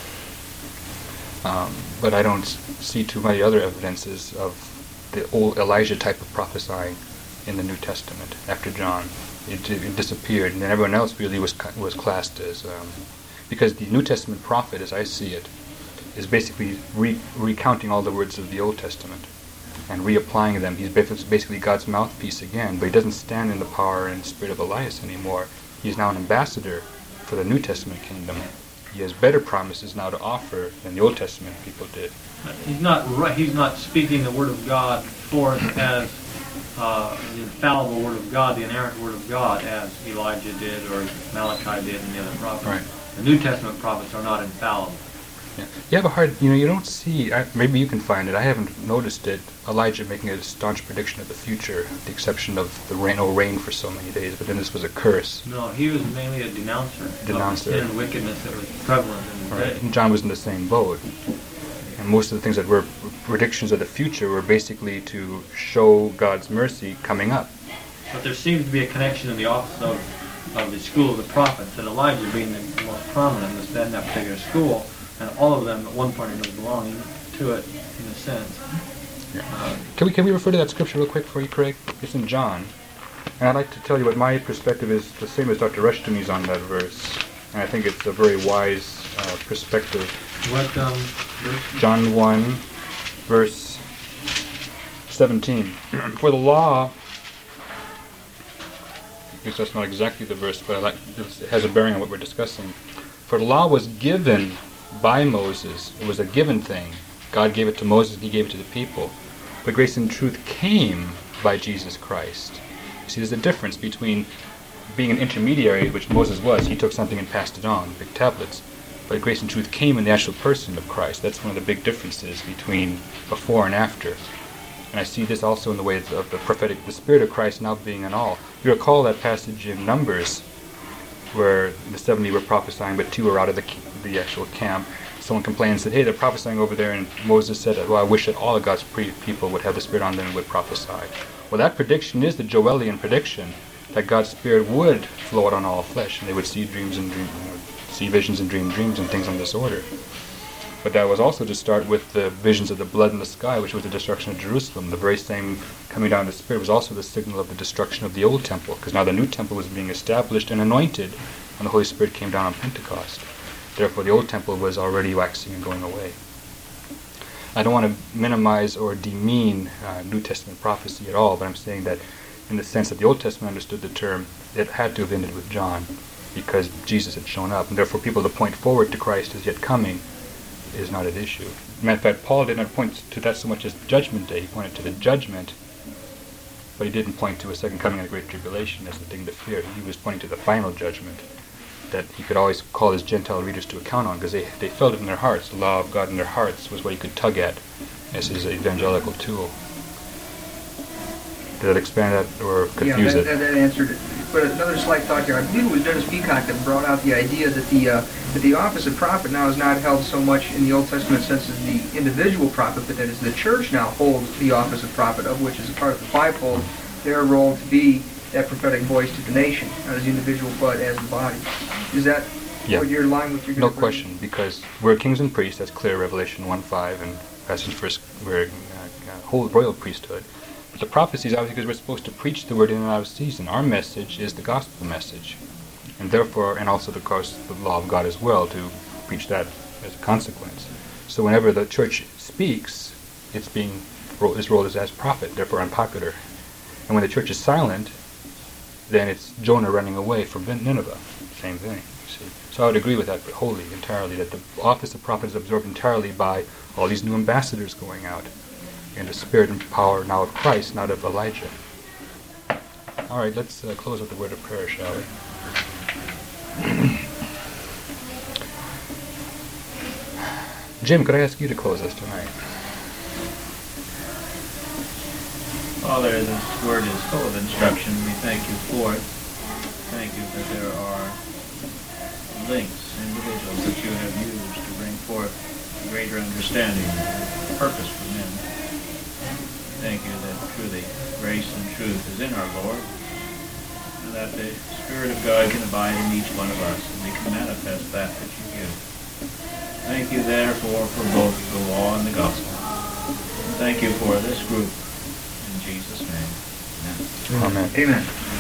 But I don't see too many other evidences of the old Elijah type of prophesying in the New Testament after John. It disappeared, and then everyone else really was classed as, because the New Testament prophet, as I see it, is basically recounting all the words of the Old Testament and reapplying them. He's basically God's mouthpiece again, but he doesn't stand in the power and spirit of Elias anymore. He's now an ambassador for the New Testament kingdom. He has better promises now to offer than the Old Testament people did. He's not speaking the word of God forth as the infallible word of God, the inerrant word of God, as Elijah did or Malachi did and the other prophets. Right. The New Testament prophets are not infallible. Yeah. You have a hard, you don't see, maybe you can find it, I haven't noticed it, Elijah making a staunch prediction of the future, with the exception of the rain for so many days, but then this was a curse. No, he was mainly a denouncer of the sin and wickedness that was prevalent in the day. And John was in the same boat. And most of the things that were predictions of the future were basically to show God's mercy coming up. But there seems to be a connection in the office of the school of the prophets, and Elijah being the most prominent in that particular school, and all of them at one point or another belonging to it in a sense. Yeah. Can we refer to that scripture real quick for you, Craig? It's in John. And I'd like to tell you what my perspective is, the same as Dr. Rushton's on that verse. And I think it's a very wise perspective. What verse? John 1, verse 17. For the law, I guess that's not exactly the verse, but it has a bearing on what we're discussing. For the law was given by Moses. It was a given thing. God gave it to Moses, and he gave it to the people. But grace and truth came by Jesus Christ. You see, there's a difference between being an intermediary, which Moses was. He took something and passed it on, big tablets. But grace and truth came in the actual person of Christ. That's one of the big differences between before and after. And I see this also in the way of the prophetic, the Spirit of Christ now being in all. You recall that passage in Numbers, where the 70 were prophesying, but 2 were out of the actual camp. Someone complained and said, hey, they're prophesying over there, and Moses said, well, I wish that all of God's people would have the Spirit on them and would prophesy. Well, that prediction is the Joelian prediction, that God's Spirit would flow out on all flesh, and they would see dreams and see visions and dreams and things on this order. But that was also to start with the visions of the blood in the sky, which was the destruction of Jerusalem. The very same coming down of the Spirit was also the signal of the destruction of the old temple, because now the new temple was being established and anointed when the Holy Spirit came down on Pentecost. Therefore, the old temple was already waxing and going away. I don't want to minimize or demean New Testament prophecy at all, but I'm saying that in the sense that the Old Testament understood the term, it had to have ended with John, because Jesus had shown up, and therefore people to point forward to Christ as yet coming is not an issue. Matter of fact, Paul did not point to that so much as Judgment Day. He pointed to the judgment, but he didn't point to a second coming of the Great Tribulation as the thing to fear. He was pointing to the final judgment that he could always call his Gentile readers to account on, because they felt it in their hearts. The law of God in their hearts was what he could tug at as his evangelical tool. Did that expand that or confuse Yeah, it? that answered it. But another slight thought here. I believe it was Dennis Peacock that brought out the idea that the office of prophet now is not held so much in the Old Testament sense as the individual prophet, but that is the church now holds the office of prophet, of which is a part of the fivefold, their role to be that prophetic voice to the nation, not as the individual, but as the body. Is that what you're in line with your No question, because we're kings and priests, that's clear, Revelation 1:5, and passage first, we're whole royal priesthood. But the prophecy is obviously because we're supposed to preach the word in and out of season. Our message is the gospel message, and therefore, and also, of course, the law of God as well, to preach that as a consequence. So whenever the church speaks, it's rolled as prophet, therefore unpopular. And when the church is silent, then it's Jonah running away from Nineveh. Same thing, you see. So I would agree with that wholly, entirely, that the office of prophet is absorbed entirely by all these new ambassadors going out in the spirit and power now of Christ, not of Elijah. All right, let's close with the word of prayer, shall we? Jim, could I ask you to close us tonight? Father, this word is full of instruction. We thank you for it. Thank you that there are links, individuals that you have used to bring forth greater understanding and purpose for men. Thank you that truly grace and truth is in our Lord, and that the Spirit of God can abide in each one of us, and we can manifest that which you give. Thank you, therefore, for both the law and the gospel. And thank you for this group. In Jesus' name, amen. Amen. Amen.